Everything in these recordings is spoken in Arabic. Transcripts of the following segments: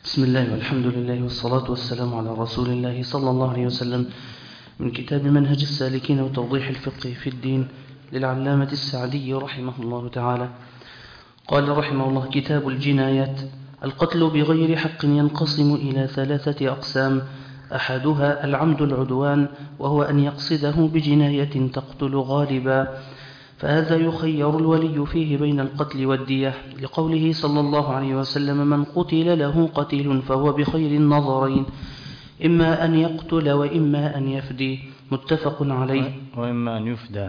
بسم الله والحمد لله والصلاة والسلام على رسول الله صلى الله عليه وسلم، من كتاب منهج السالكين وتوضيح الفقه في الدين للعلامة السعدي رحمه الله تعالى. قال رحمه الله: كتاب الجنايات. القتل بغير حق ينقسم إلى 3 أقسام: أحدها العمد العدوان، وهو أن يقصده بجناية تقتل غالبا، فهذا يخير الولي فيه بين القتل والدية، لقوله صلى الله عليه وسلم: من قتل له قتيل فهو بخير النظرين، إما أن يقتل وإما أن يفدي. متفق عليه. وإما أن يفدى.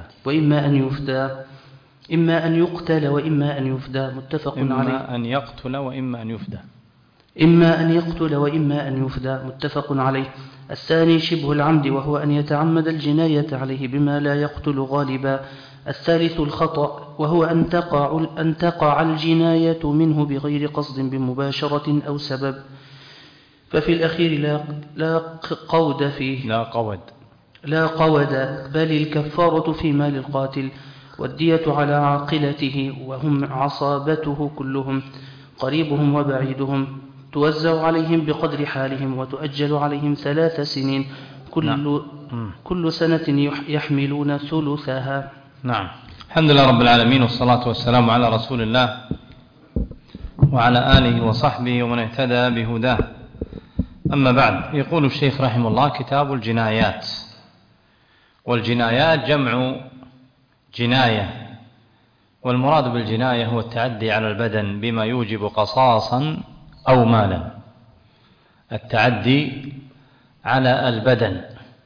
إما أن يقتل وإما أن يفدى. متفق عليه. إما أن يقتل وإما أن يفدى. متفق عليه. الثاني شبه العمد، وهو أن يتعمد الجناية عليه بما لا يقتل غالبا. الثالث الخطأ، وهو أن تقع الجناية منه بغير قصد بمباشرة أو سبب، ففي الأخير لا قود فيه، لا قود، بل الكفارة في مال القاتل، والدية على عاقلته، وهم عصابته كلهم، قريبهم وبعيدهم، توزع عليهم بقدر حالهم، وتؤجل عليهم 3 سنين، كل سنة يحملون ثلثها. نعم. الحمد لله رب العالمين، والصلاة والسلام على رسول الله وعلى آله وصحبه ومن اهتدى بهداه. أما بعد، يقول الشيخ رحمه الله: كتاب الجنايات. والجنايات جمع جناية، والمراد بالجناية هو التعدي على البدن بما يوجب قصاصا أو مالا. التعدي على البدن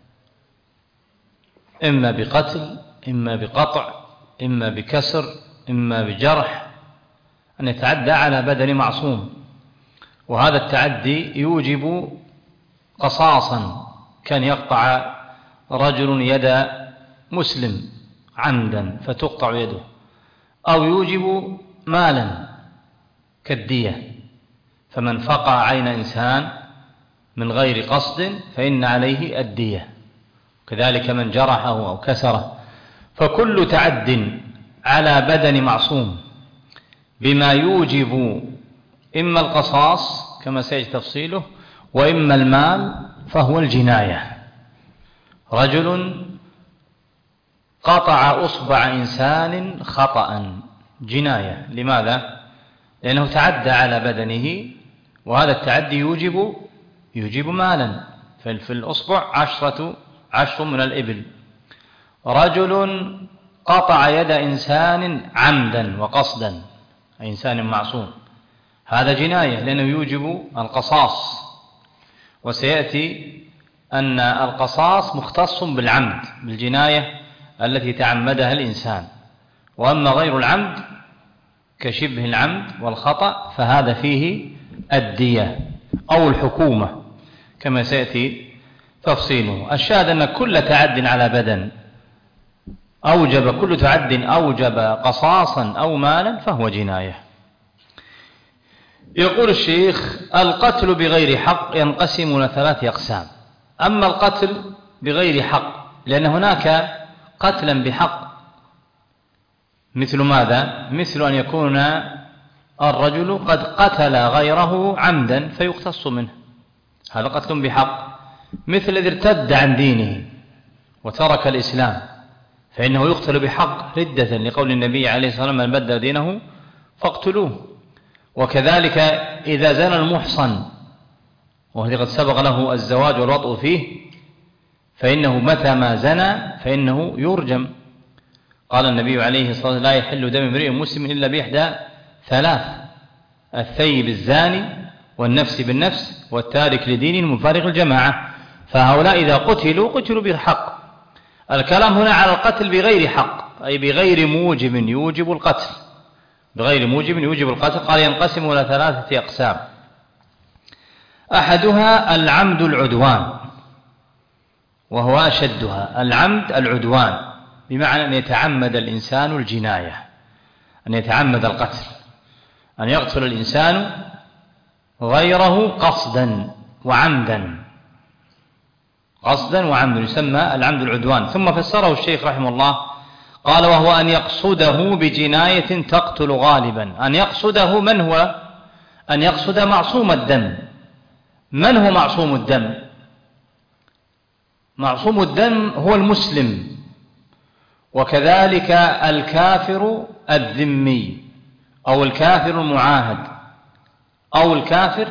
إما بقتل، إما بقطع، إما بكسر، إما بجرح، أن يتعدى على بدن معصوم، وهذا التعدي يوجب قصاصا، كان يقطع رجل يد مسلم عمدا فتقطع يده، أو يوجب مالا كالدية، فمن فقع عين إنسان من غير قصد فإن عليه الدية، كذلك من جرحه أو كسره. فكل تعد على بدن معصوم بما يوجب إما القصاص كما سيجي تفصيله، وإما المال فهو الجناية. رجل قطع أصبع إنسان خطأ، جناية. لماذا؟ لأنه تعدى على بدنه، وهذا التعدي يوجب مالا، ففي الأصبع 10 من الإبل. رجل قطع يد إنسان عمدا وقصدا، إنسان معصوم، هذا جناية لأنه يوجب القصاص، وسيأتي أن القصاص مختص بالعمد، بالجناية التي تعمدها الإنسان. وأما غير العمد كشبه العمد والخطأ فهذا فيه الدية أو الحكومة كما سيأتي تفصيله. الشاهد أن كل تعد على بدن كل تعد أوجب قصاصا أو مالا فهو جناية. يقول الشيخ: القتل بغير حق ينقسم إلى 3 أقسام. أما القتل بغير حق، لأن هناك قتلا بحق، مثل ماذا؟ مثل أن يكون الرجل قد قتل غيره عمدا فيقتص منه، هذا قتل بحق. مثل الذي ارتد عن دينه وترك الإسلام فإنه يقتل بحق ردة، لقول النبي عليه الصلاة والسلام: من بدل دينه فاقتلوه. وكذلك إذا زنى المحصن وهذا قد سبق له الزواج والوطء فيه، فإنه متى ما زنى فإنه يرجم. قال النبي عليه الصلاة والسلام: لا يحل دم امرئ مسلم إلا بإحدى 3: الثيب الزاني، والنفس بالنفس، والتارك لدين المفارق الجماعة. فهؤلاء إذا قتلوا بحق. الكلام هنا على القتل بغير حق، أي بغير موجب يوجب القتل، قال: ينقسم إلى 3 أقسام. أحدها العمد العدوان، وهو أشدها. العمد العدوان بمعنى أن يتعمد الإنسان الجناية، أن يتعمد القتل، أن يقتل الإنسان غيره قصدا وعمدا، يسمى العمد العدوان. ثم فسره الشيخ رحمه الله قال: وهو أن يقصده بجناية تقتل غالبا. أن يقصده من هو؟ أن يقصد معصوم الدم، من هو معصوم الدم؟ معصوم الدم هو المسلم، وكذلك الكافر الذمي أو الكافر المعاهد أو الكافر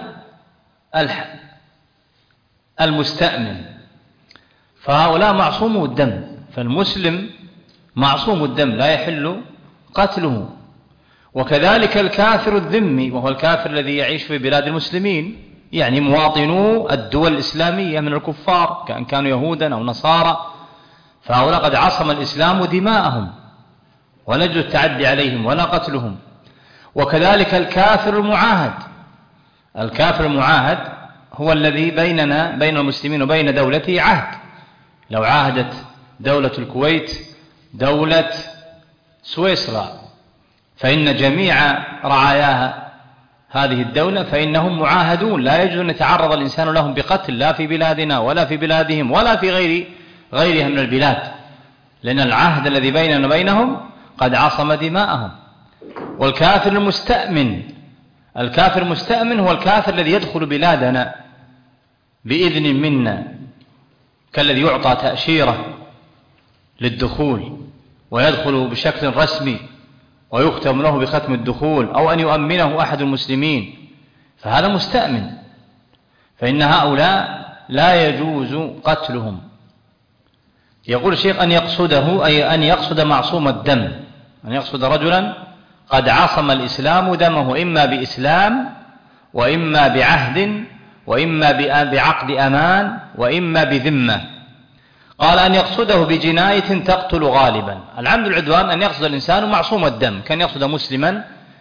المستأمن، فهؤلاء معصوم الدم. فالمسلم معصوم الدم لا يحل قتله، وكذلك الكافر الذمي وهو الكافر الذي يعيش في بلاد المسلمين، يعني مواطنو الدول الإسلامية من الكفار كأن كانوا يهودا أو نصارى، فهؤلاء قد عصم الإسلام دماءهم ولا يجوز التعدي عليهم ولا قتلهم. وكذلك الكافر المعاهد، الكافر المعاهد هو الذي بيننا بين المسلمين وبين دولته عهد، لو عاهدت دولة الكويت دولة سويسرا فإن جميع رعاياها هذه الدولة فإنهم معاهدون، لا يجوز أن يتعرض الإنسان لهم بقتل، لا في بلادنا ولا في بلادهم ولا في غيرها من البلاد، لأن العهد الذي بيننا وبينهم قد عصم دماءهم. والكافر المستأمن، الكافر المستأمن هو الكافر الذي يدخل بلادنا بإذن منا، كالذي يعطى تأشيرة للدخول ويدخل بشكل رسمي ويختم له بختم الدخول، أو أن يؤمنه أحد المسلمين، فهذا مستأمن، فإن هؤلاء لا يجوز قتلهم. يقول الشيخ أن يقصده، أي أن يقصد معصوم الدم، أن يقصد رجلا قد عصم الإسلام دمه إما بإسلام وإما بعهد وإما بعقد أمان وإما بذمة. قال أن يقصده بجناية تقتل غالبا. العمد العدوان أن يقصد الإنسان معصوم الدم، كان يقصد مسلما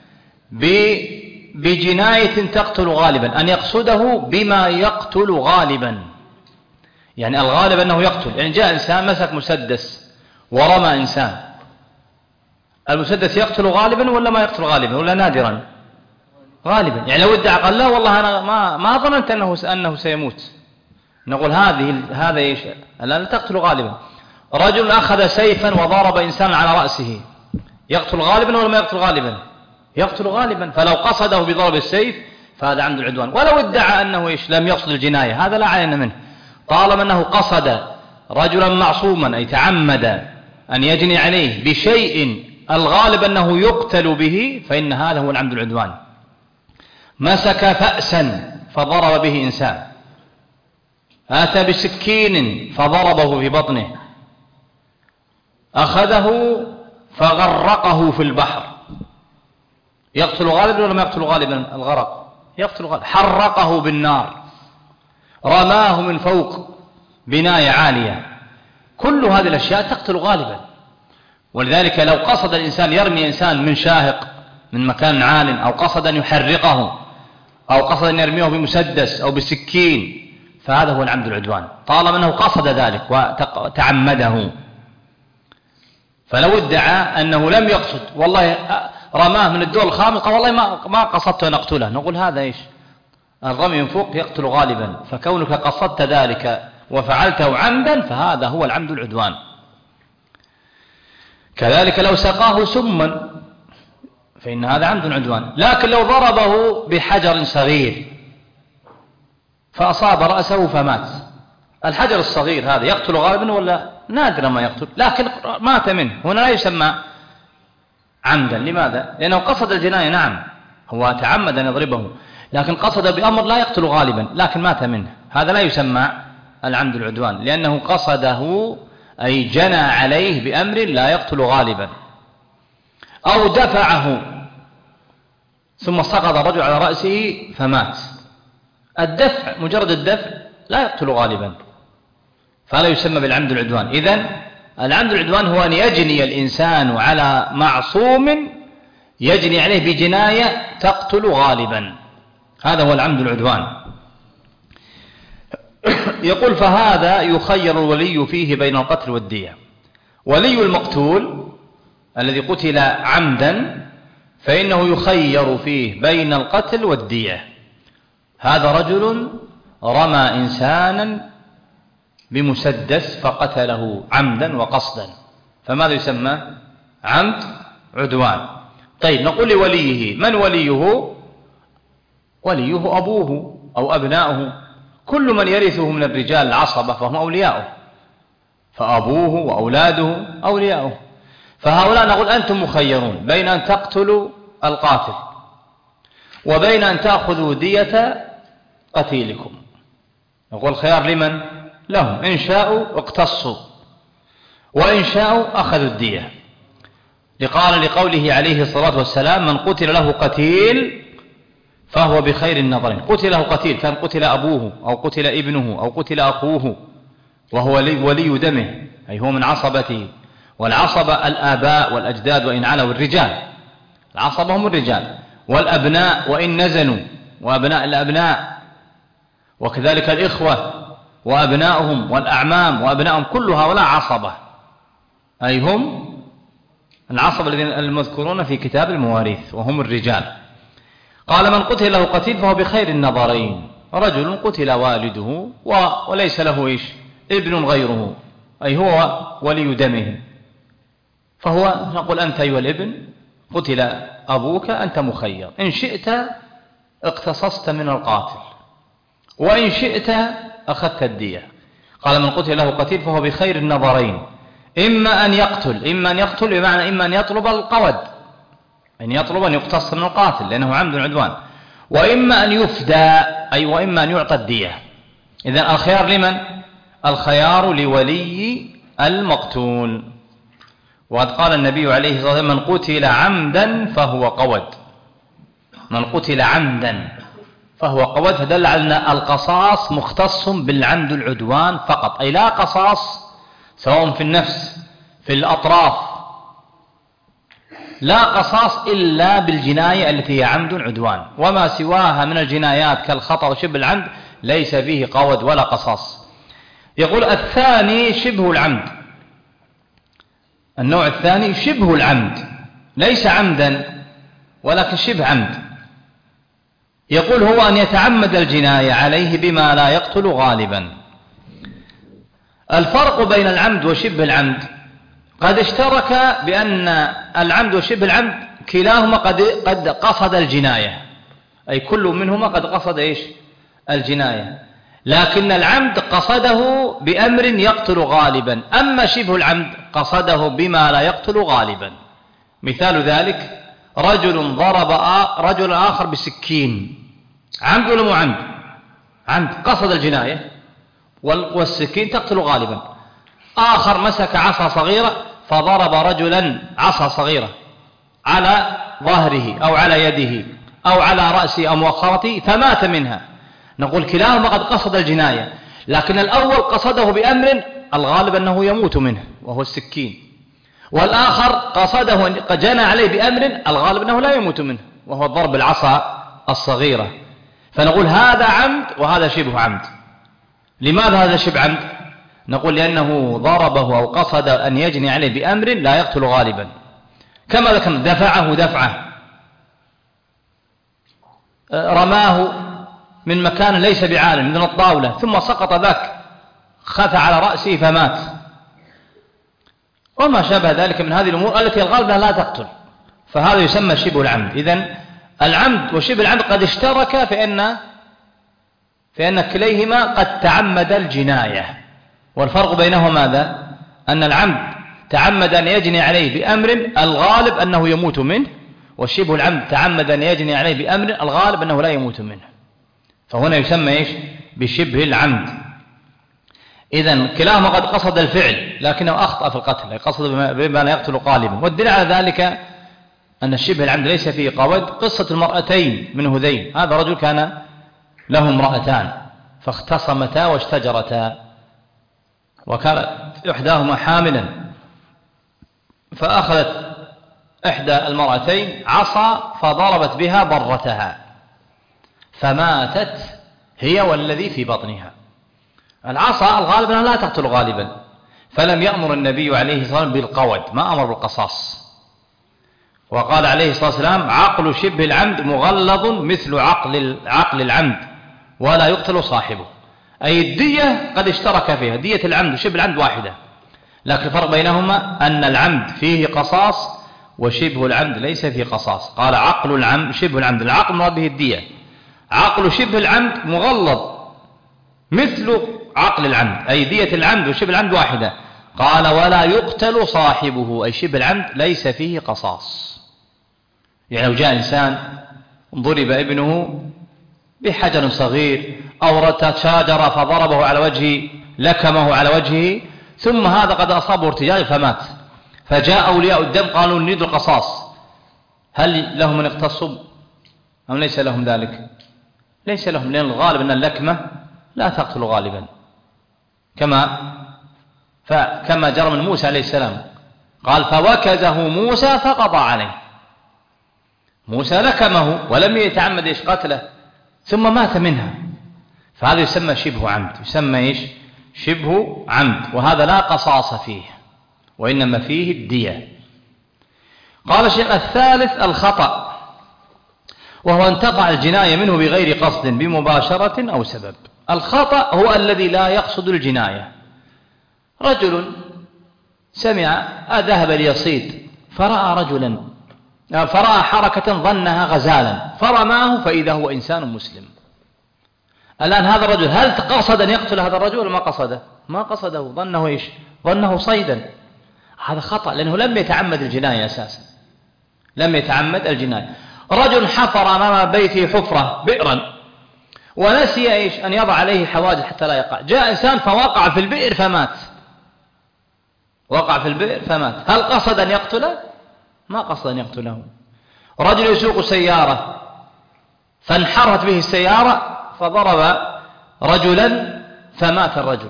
بجناية تقتل غالبا، أن يقصده بما يقتل غالبا، يعني الغالب أنه يقتل، يعني جاء إنسان مسك مسدس ورمى إنسان، المسدس يقتل غالبا ولا ما يقتل غالبا ولا نادرا؟ غالبا. يعني لو ادعى قال لا والله أنا ما ظننت أنه سيموت، نقول هذا ايش؟ الآن تقتل غالبا. رجل أخذ سيفا وضرب إنسانا على رأسه، يقتل غالبا ولا ما يقتل غالبا؟ يقتل غالبا. فلو قصده بضرب السيف فهذا عمد العدوان. ولو ادعى أنه ايش؟ لم يقصد الجناية، هذا لا عين منه، طالما أنه قصد رجلا معصوما أي تعمد أن يجني عليه بشيء الغالب أنه يقتل به، فإن هذا هو العمد العدوان. مسك فأسا فضرب به إنسان، أتى بسكين فضربه في بطنه، أخذه فغرقه في البحر، يقتل غالبا ولا ما يقتل غالبا؟ الغرق يقتل غالبا. حرقه بالنار، رماه من فوق بناية عالية، كل هذه الأشياء تقتل غالبا. ولذلك لو قصد الإنسان يرمي إنسان من شاهق من مكان عال، أو قصد أن يحرقه، أو قصد أن يرميه بمسدس أو بسكين، فهذا هو العمد العدوان، طالما أنه قصد ذلك وتعمده. فلو ادعى أنه لم يقصد، والله رماه من الدور الخامس، قال والله ما قصدت أن أقتله، نقول هذا إيش؟ الرمي من فوق يقتل غالبا، فكونك قصدت ذلك وفعلته عمدا فهذا هو العمد العدوان. كذلك لو سقاه سما فإن هذا عمد عدوان. لكن لو ضربه بحجر صغير فأصاب رأسه فمات، الحجر الصغير هذا يقتل غالبا ولا نادرا ما يقتل؟ لكن مات منه، هنا لا يسمى عمدا. لماذا؟ لأنه قصد الجناية، نعم هو تعمد أن يضربه، لكن قصد بأمر لا يقتل غالبا لكن مات منه، هذا لا يسمى العمد العدوان، لأنه قصده أي جنى عليه بأمر لا يقتل غالبا. أو دفعه ثم سقط الرجل على رأسه فمات، الدفع مجرد الدفع لا يقتل غالبا، فلا يسمى بالعمد العدوان. إذن العمد العدوان هو أن يجني الإنسان على معصوم، يجني عليه بجناية تقتل غالبا، هذا هو العمد العدوان. يقول فهذا يخير الولي فيه بين القتل والدية. ولي المقتول الذي قتل عمدا فإنه يخير فيه بين القتل والدية. هذا رجل رمى إنسانا بمسدس فقتله عمدا وقصدا، فماذا يسمى؟ عمد عدوان. طيب نقول لوليه، من وليه؟ وليه أبوه أو أبناؤه، كل من يرثه من الرجال العصبة فهم أولياؤه، فأبوه وأولاده أولياؤه. فهؤلاء نقول أنتم مخيرون بين أن تقتلوا القاتل وبين أن تأخذوا دية قتيلكم. نقول الخيار لمن؟ لهم، إن شاءوا اقتصوا وإن شاءوا أخذوا الدية. لقوله عليه الصلاة والسلام: من قتل له قتيل فهو بخير النظرين. قتل له قتيل، كان قتل أبوه أو قتل ابنه أو قتل أخوه وهو ولي دمه، أي هو من عصبته. والعصبة الآباء والأجداد وإن علوا الرجال، العصبة هم الرجال، والأبناء وإن نزلوا، وأبناء الأبناء، وكذلك الإخوة وأبناؤهم والأعمام وأبناؤهم، كل هؤلاء عصبة، أي هم العصبة الذين المذكورون في كتاب المواريث وهم الرجال. قال: من قتل له قتيل فهو بخير النظرين. رجل قتل والده وليس له ابن غيره، أي هو ولي دمه، فهو نقول: أنت أيها الابن قتل أبوك، أنت مخير، إن شئت اقتصصت من القاتل وإن شئت أخذت الدية. قال: من قتل له قتيل فهو بخير النظرين، إما أن يقتل بمعنى إما أن يطلب القود، أن يطلب أن يقتص من القاتل لأنه عمد عدوان، وإما أن يفدى، أي وإما أن يعطى الدية. إذن الخيار لمن؟ الخيار لولي المقتول. وقد قال النبي عليه الصلاة والسلام: من قتل عمدا فهو قود. من قتل عمدا فهو قود، فدل على أن القصاص مختص بالعمد العدوان فقط، أي لا قصاص سواء في النفس في الأطراف، لا قصاص إلا بالجناية التي هي عمد عدوان، وما سواها من الجنايات كالخطأ وشبه العمد ليس فيه قود ولا قصاص. يقول: الثاني شبه العمد. النوع الثاني شبه العمد، ليس عمدا ولكن شبه عمد. يقول: هو أن يتعمد الجناية عليه بما لا يقتل غالبا. الفرق بين العمد وشبه العمد قد اشترك بأن العمد وشبه العمد كلاهما قد قصد الجناية، أي كل منهما قد قصد الجناية، لكن العمد قصده بأمر يقتل غالبا، أما شبه العمد قصده بما لا يقتل غالبا. مثال ذلك: رجل ضرب رجل آخر بسكين، عمد ولا مو عمد؟ عمد، قصد الجناية، والسكين تقتل غالبا. آخر مسك عصا صغيرة فضرب رجلا عصا صغيرة على ظهره أو على يده أو على رأسه أو مؤخرته فمات منها. نقول كلاهما قد قصد الجناية، لكن الأول قصده بأمر الغالب أنه يموت منه وهو السكين، والآخر قصده قد جنى عليه بأمر الغالب أنه لا يموت منه وهو ضرب العصا الصغيرة. فنقول هذا عمد وهذا شبه عمد. لماذا هذا شبه عمد؟ نقول لأنه ضربه أو قصد أن يجني عليه بأمر لا يقتل غالبا، كما ذكرنا: دفعه، رماه من مكان ليس بعالم من الطاولة ثم سقط ذاك، خف على رأسه فمات، وما شابه ذلك من هذه الأمور التي الغالب لا تقتل، فهذا يسمى شبه العمد. إذن العمد وشبه العمد قد اشترك في أن كليهما قد تعمد الجناية، والفرق بينهما ماذا؟ أن العمد تعمد أن يجني عليه بأمر الغالب أنه يموت منه، والشبه العمد تعمد أن يجني عليه بأمر الغالب أنه لا يموت منه، فهنا يسمى بشبه العمد. إذن كلاهما قد قصد الفعل لكنه أخطأ في القتل، أي قصد بما لا يقتل غالبا. والدليل على ذلك أن الشبه العمد ليس فيه قود قصة المرأتين من هذيل. هذا رجل كان له امرأتان فاختصمتا واشتجرتا، وكانت إحداهما حاملا، فأخذت إحدى المرأتين عصا فضربت بها ضرتها فماتت هي والذي في بطنها. العصا الغالب أنها لا تقتل غالبا، فلم يأمر النبي عليه الصلاة والسلام بالقود، ما أمر بالقصاص. وقال عليه الصلاة والسلام: عقل شبه العمد مغلظ مثل عقل العمد ولا يقتل صاحبه. أي الدية قد اشترك فيها، دية العمد وشبه العمد واحدة، لكن الفرق بينهما أن العمد فيه قصاص وشبه العمد ليس فيه قصاص. قال: عقل العمد شبه العمد، العقل مراد به الدية. عقل شبه العمد مغلظ مثل عقل العمد، أي دية العمد وشبه العمد واحدة. قال ولا يقتل صاحبه، أي شبه العمد ليس فيه قصاص. يعني لو جاء إنسان ضرب ابنه بحجر صغير أو تشاجر فضربه على وجهه، لكمه على وجهه، ثم هذا قد أصابه ارتجاج فمات، فجاء أولياء الدم قالوا نريد القصاص، هل لهم أن يقتصوا أم ليس لهم ذلك؟ ليس لهم، لأن الغالب أن اللكمة لا تقتل غالبا، كما جرى من موسى عليه السلام، قال فوكزه موسى فقضى عليه. موسى لكمه ولم يتعمد قتله ثم مات منها، فهذا يسمى شبه عمد، يسمى شبه عمد، وهذا لا قصاص فيه وإنما فيه الدية. قال الشيخ الثالث الخطأ، وهو أن تقع الجناية منه بغير قصد بمباشرة أو سبب. الخطأ هو الذي لا يقصد الجناية. رجل سمع ذهب ليصيد فرأى حركة ظنها غزالا فرماه فإذا هو إنسان مسلم. الآن هذا الرجل هل قصد أن يقتل هذا الرجل ولا ما قصده؟ ما قصده، ظنه ظنه صيدا. هذا خطأ لأنه لم يتعمد الجناية أساسا، لم يتعمد الجناية. رجل حفر أمام بيته حفرة بئرا ونسي أن يضع عليه حواجز حتى لا يقع، جاء إنسان فوقع في البئر فمات، وقع في البئر فمات، هل قصد أن يقتله؟ ما قصد أن يقتله. رجل يسوق سيارة فانحرت به السيارة فضرب رجلا فمات الرجل،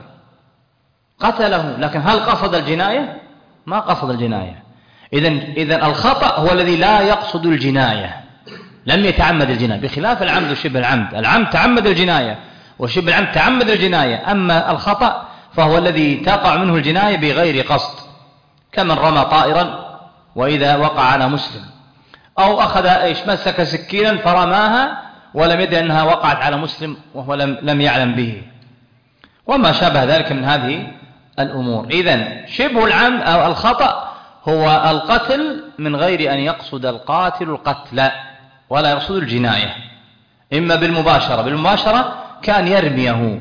قتله، لكن هل قصد الجناية؟ ما قصد الجناية. إذن الخطأ هو الذي لا يقصد الجناية، لم يتعمد الجناية، بخلاف العمد وشبه العمد. العمد تعمد الجناية وشبه العمد تعمد الجناية، أما الخطأ فهو الذي تقع منه الجناية بغير قصد، كمن رمى طائرا وإذا وقع على مسلم، أو أخذ مسك سكينا فرماها ولم يدري أنها وقعت على مسلم وهو لم يعلم به، وما شابه ذلك من هذه الأمور. إذن شبه العمد أو الخطأ هو القتل من غير أن يقصد القاتل القتل ولا يقصد الجناية، إما بالمباشرة كان يرميه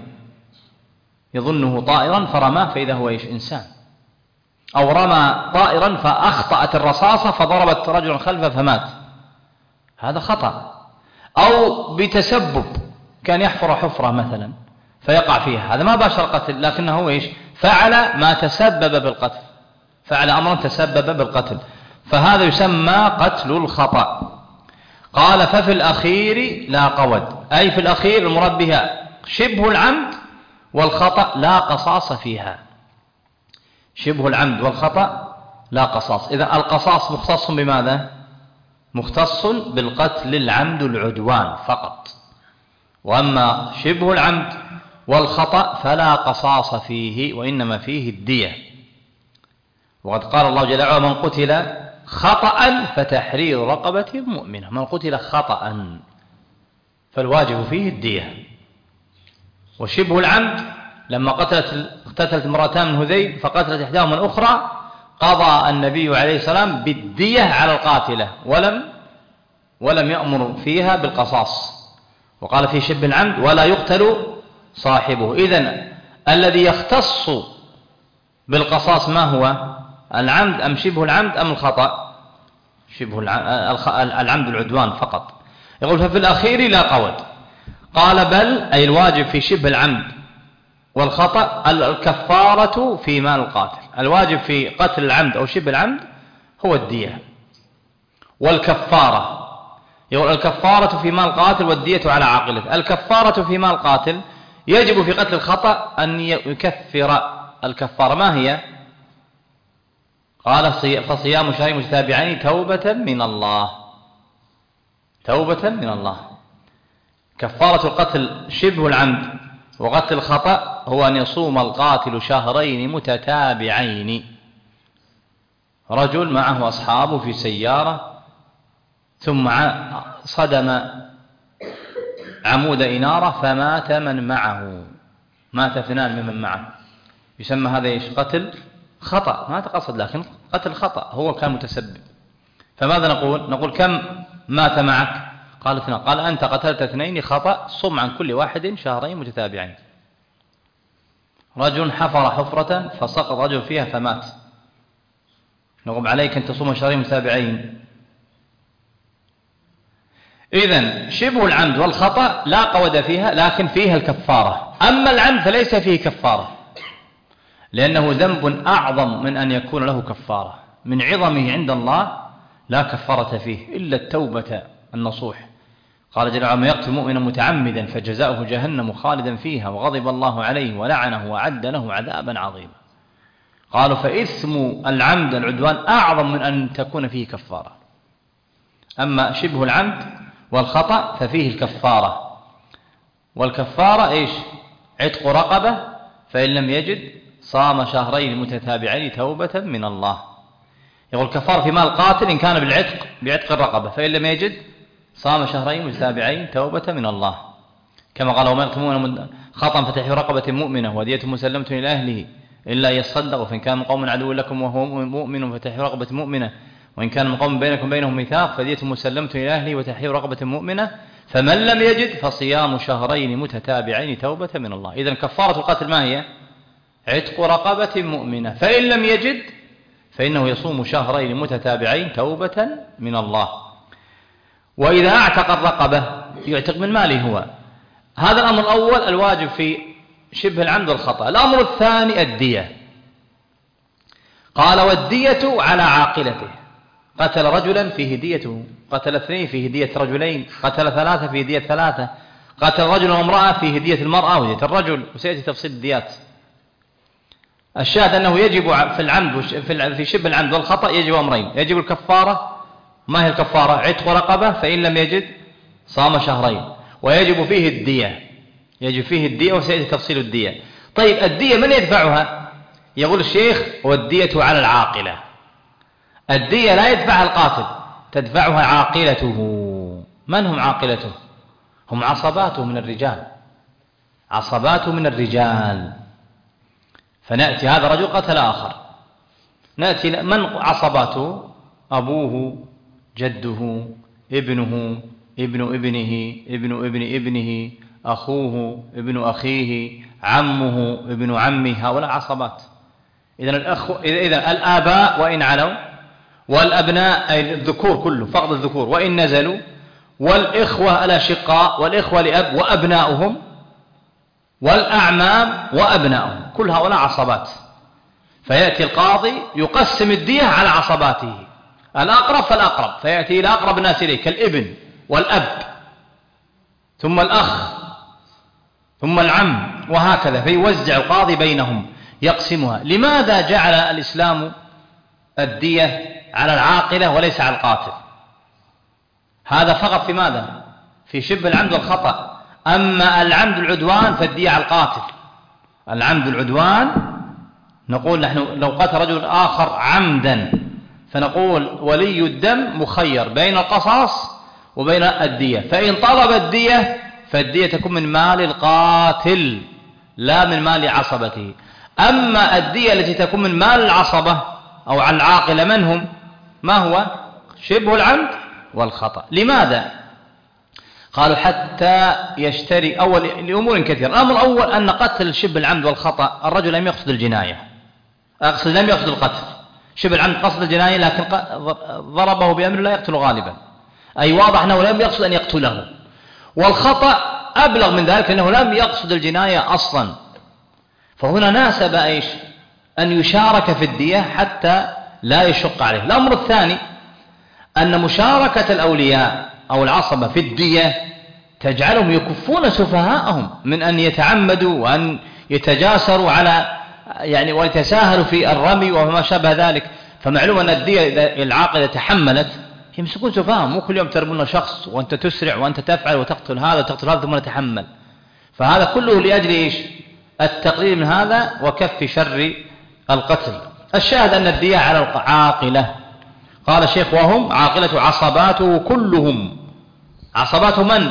يظنه طائرا فرماه فإذا هو إنسان، أو رمى طائرا فأخطأت الرصاصة فضربت رجلا خلفه فمات، هذا خطأ. أو بتسبب، كان يحفر حفرة مثلا فيقع فيها، هذا ما باشر قتل لكنه فعل ما تسبب بالقتل، فعل أمرا تسبب بالقتل، فهذا يسمى قتل الخطأ. قال ففي الأخير لا قود، أي في الأخير المراد بها شبه العمد والخطأ لا قصاص فيها. شبه العمد والخطأ لا قصاص. إذا القصاص مختص بماذا؟ مختص بالقتل العمد العدوان فقط، وأما شبه العمد والخطأ فلا قصاص فيه وإنما فيه الدية. وقد قال الله جل وعلا من قتل خطأ فتحرير رقبة مؤمنة، من قتل خطأ فالواجب فيه الدية. وشبه العمد لما قتلت امرأتان من هذيل فقتلت إحداهما الأخرى قضى النبي عليه السلام بالدية على القاتلة ولم يأمر فيها بالقصاص، وقال في شبه العمد ولا يقتل صاحبه. إذن الذي يختص بالقصاص ما هو؟ العمد أم شبه العمد أم الخطأ؟ شبه العمد العدوان فقط. يقول ففي الأخير لا قود. قال بل أي الواجب في شبه العمد والخطأ الكفارة في مال القاتل. الواجب في قتل العمد أو شبه العمد هو الدية والكفارة. يقول الكفارة في مال القاتل والدية على عاقلته. الكفارة في مال القاتل يجب في قتل الخطأ أن يكفر. الكفارة ما هي؟ قال فصيام شهرين متتابعين توبة من الله. توبة من الله. كفارة القتل شبه العمد وقتل الخطأ هو أن يصوم القاتل شهرين متتابعين. رجل معه أصحابه في سيارة ثم صدم عمود إنارة فمات من معه، مات اثنان ممن معه، يسمى هذا قتل خطأ، ما تقصد لكن قتل خطأ، هو كان متسبب. فماذا نقول؟ نقول كم مات معك؟ قال اثنان. قال أنت قتلت اثنين خطأ، صم عن كل واحد شهرين متتابعين. رجل حفر حفرة فسقط رجل فيها فمات، نقول عليك أن تصوم شهرين متابعين. إذن شبه العمد والخطأ لا قود فيها، لكن فيها الكفارة. أما العمد فليس فيه كفارة، لأنه ذنب أعظم من أن يكون له كفارة، من عظمه عند الله لا كفارة فيه إلا التوبة النصوح. قال جل وعلا: من يقتل مؤمنا متعمدا فجزاؤه جهنم خالدا فيها وغضب الله عليه ولعنه وأعد له عذابا عظيما. قالوا: فإثم العمد العدوان أعظم من أن تكون فيه كفارة. أما شبه العمد والخطأ ففيه الكفارة، والكفارة إيش؟ عتق رقبة، فإن لم يجد صام شهرين متتابعين توبة من الله. يقول الكفارة في مال القاتل إن كان بعتق الرقبة، فإن لم يجد صام شهرين متتابعين توبة من الله، كما قال: وما يقتلون خطأ فتحرير رقبة مؤمنة ودية مسلمة إلى أهله إلا يصدقوا، فإن كان من قوم عدو لكم وهو مؤمن فتحرير رقبة مؤمنة، وإن كان من قوم بينهم ميثاق فدية مسلمة إلى أهله وتحرير رقبة مؤمنة، فمن لم يجد فصيام شهرين متتابعين توبة من الله. إذن كفارة القتل ما هي؟ عتق رقبة مؤمنة، فإن لم يجد فإنه يصوم شهرين متتابعين توبة من الله. وإذا أعتق الرقبة يعتق من ماله هو. هذا الأمر الأول الواجب في شبه العمد والخطأ. الأمر الثاني الدية. قال: والدية على عاقلته. قتل رجلا فيه ديته، قتل اثنين فيه دية رجلين، قتل ثلاثة فيه دية ثلاثة، قتل رجل وامرأة فيه دية المرأة ودية الرجل، وسيأتي تفصيل الديات. الشاهد أنه يجب في العمد في شبه العمد والخطأ يجب أمرين: يجب الكفارة. ما هي الكفارة؟ عتق رقبة، فإن لم يجد صام شهرين. ويجب فيه الدية، يجب فيه الدية، وسيأتي تفصيل الدية. طيب الدية من يدفعها؟ يقول الشيخ: والدية على العاقلة. الدية لا يدفعها القاتل، تدفعها عاقلته. من هم عاقلته؟ هم عصباته من الرجال، عصباته من الرجال. فنأتي هذا رجل قتل آخر، نأتي من عصباته؟ أبوه، جده، ابنه، ابن ابنه، ابن ابن ابنه، أخوه، ابن أخيه، عمه، ابن عمه، هؤلاء عصبات. إذن الآباء وإن علوا، والأبناء أي الذكور كله فقط الذكور وإن نزلوا، والإخوة الأشقاء، والإخوة لأب وأبناؤهم، والأعمام وأبناؤهم، كل هؤلاء عصبات. فيأتي القاضي يقسم الدية على عصباته، الأقرب فالأقرب، فيأتي إلى أقرب الناس إليه كالابن والأب، ثم الأخ، ثم العم، وهكذا. فيوزع القاضي بينهم يقسمها. لماذا جعل الإسلام الدية على العاقلة وليس على القاتل؟ هذا فقط في ماذا؟ في شبه العمد والخطأ. أما العمد العدوان فالدية على القاتل. العمد العدوان نقول نحن لو قتل رجل آخر عمدا فنقول ولي الدم مخير بين القصاص وبين الدية، فإن طلب الدية فالدية تكون من مال القاتل لا من مال عصبته. أما الدية التي تكون من مال العصبة أو على العاقلة من هم؟ ما هو؟ شبه العمد والخطأ. لماذا؟ قالوا حتى يشتري أول لأمور كثيرة. الأمر الأول أن قتل شبه العمد والخطأ الرجل لم يقصد الجناية، لم يقصد القتل. شبه العمد قصد الجناية لكن ضربه بأمر لا يقتل غالبا، أي واضح أنه لم يقصد أن يقتله. والخطأ أبلغ من ذلك أنه لم يقصد الجناية أصلا. فهنا ناسب إيش؟ أن يشارك في الدية حتى لا يشق عليه. الأمر الثاني أن مشاركة الأولياء أو العصبة في الدية تجعلهم يكفون سفهاءهم من أن يتعمدوا وأن يتجاسروا على ويتساهلوا في الرمي وما شابه ذلك. فمعلوم أن الدية إذا العاقلة تحملت يمسكون سفهاءهم، مو كل يوم ترمون شخص وأنت تسرع وأنت تفعل وتقتل هذا وتقتل هذا ثم نتحمل. فهذا كله لأجل إيش؟ التقليل من هذا وكف شر القتل. الشاهد أن الدية على العاقلة. قال الشيخ: وهم عاقلة عصباته كلهم. عصباته من؟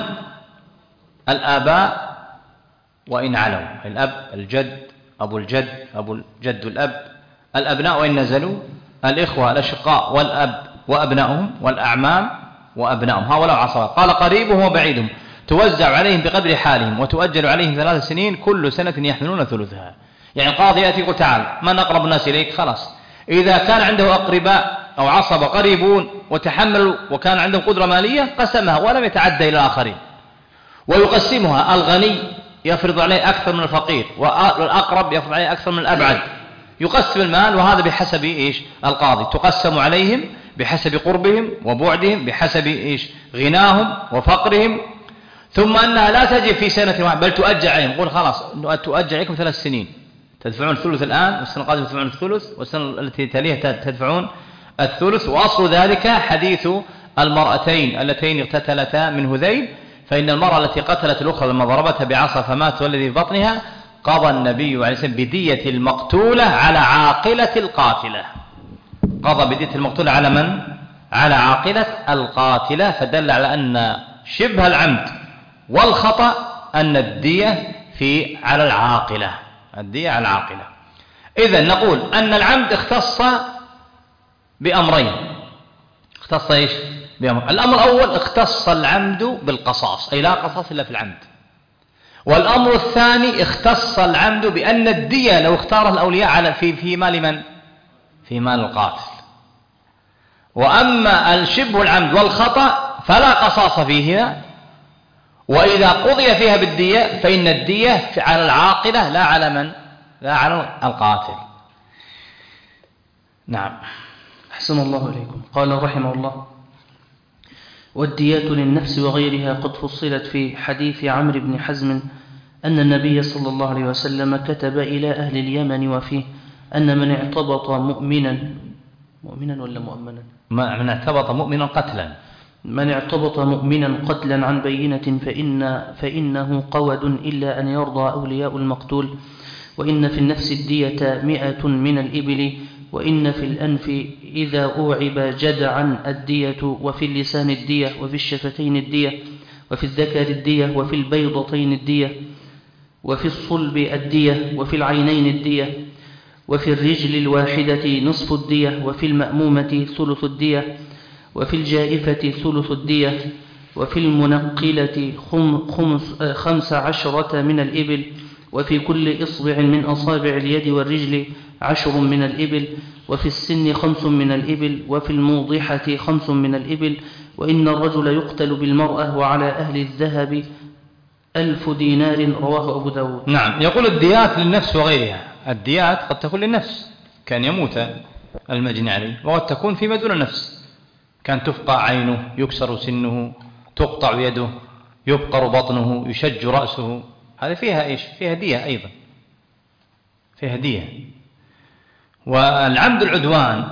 الآباء وإن علوا، الأب، الجد، أبو الجد، أبو الجد الأب، الأبناء وإن نزلوا، الإخوة الأشقاء والأب وأبنائهم، والأعمام وأبنائهم، هؤلاء عصبات. قال: قريبهم وبعيدهم توزع عليهم بقدر حالهم وتؤجل عليهم 3 سنين كل سنة يحملون ثلثها. يعني القاضي يأتي يقول تعال من أقرب الناس إليك، خلاص إذا كان عنده أقرباء أو عصبة قريبون وتحملوا وكان عندهم قدرة مالية قسمها ولم يتعدى إلى الآخرين، ويقسمها. الغني يفرض عليه أكثر من الفقير، والأقرب يفرض عليه أكثر من الأبعد، يقسم المال، وهذا بحسب إيش؟ القاضي تقسم عليهم بحسب قربهم وبعدهم، بحسب إيش؟ غناهم وفقرهم. ثم أنها لا تجب في سنة واحدة، بل تؤجل عليهم. يقول خلاص تؤجل عليكم 3 سنين، تدفعون الثلث الآن، والسنة القادمة تدفعون الثلث، والسنة التي تليها تدفعون الثلث. وأصل ذلك حديث المرأتين اللتين اقتتلتا من هذيل، فإن المرأة التي قتلت الأخرى لما ضربتها بعصا فمات والذي في بطنها، قضى النبي عليه السلام بدية المقتولة على عاقلة القاتلة. قضى بدية المقتولة على من؟ على عاقلة القاتلة، فدل على أن شبه العمد والخطأ أن الدية على العاقلة، الدية على العاقلة. إذن نقول أن العمد اختص بأمرين. اختص إيش؟ بأمر. الأمر الأول اختص العمد بالقصاص، أي لا قصاص إلا في العمد. والأمر الثاني اختص العمد بأن الدية لو اختار الأولياء على في مال من؟ في مال القاتل. وأما الشبه العمد والخطأ فلا قصاص فيهما، وإذا قضي فيها بالدية فإن الدية على العاقلة لا على من؟ لا على القاتل. نعم. أحسن الله إليكم. قال رحمه الله: والديات للنفس وغيرها قد فصلت في حديث عمرو بن حزم أن النبي صلى الله عليه وسلم كتب إلى أهل اليمن وفيه أن من اعتبط مؤمنا ولا مؤمنا؟ من اعتبط مؤمنا قتلا، من اعتبط مؤمنا قتلا عن بينة فإنه قود إلا أن يرضى أولياء المقتول. وإن في النفس الدية 100 من الإبل، وإن في الأنف إذا أوعب جدعا الدية، وفي اللسان الدية، وفي الشفتين الدية، وفي الذكر الدية، وفي البيضتين الدية، وفي الصلب الدية، وفي العينين الدية، وفي الرجل الواحدة نصف الدية، وفي المأمومة ثلث الدية، وفي الجائفة ثلث الدية، وفي المنقلة 15 من الإبل، وفي كل إصبع من أصابع اليد والرجل 10 من الإبل، وفي السن 5 من الإبل، وفي الموضحة 5 من الإبل. وإن الرجل يقتل بالمرأة وعلى أهل الذهب 1000 دينار. رواه أبو داود. نعم. يقول الديات للنفس وغيرها. الديات قد تكون للنفس كان يموت المجني عليه، وقد تكون فيما دون النفس، كان تفقع عينه، يكسر سنه، تقطع يده، يبقر بطنه، يشج رأسه، هذه فيها إيش؟ فيها دية أيضا، فيها دية. والعمد العدوان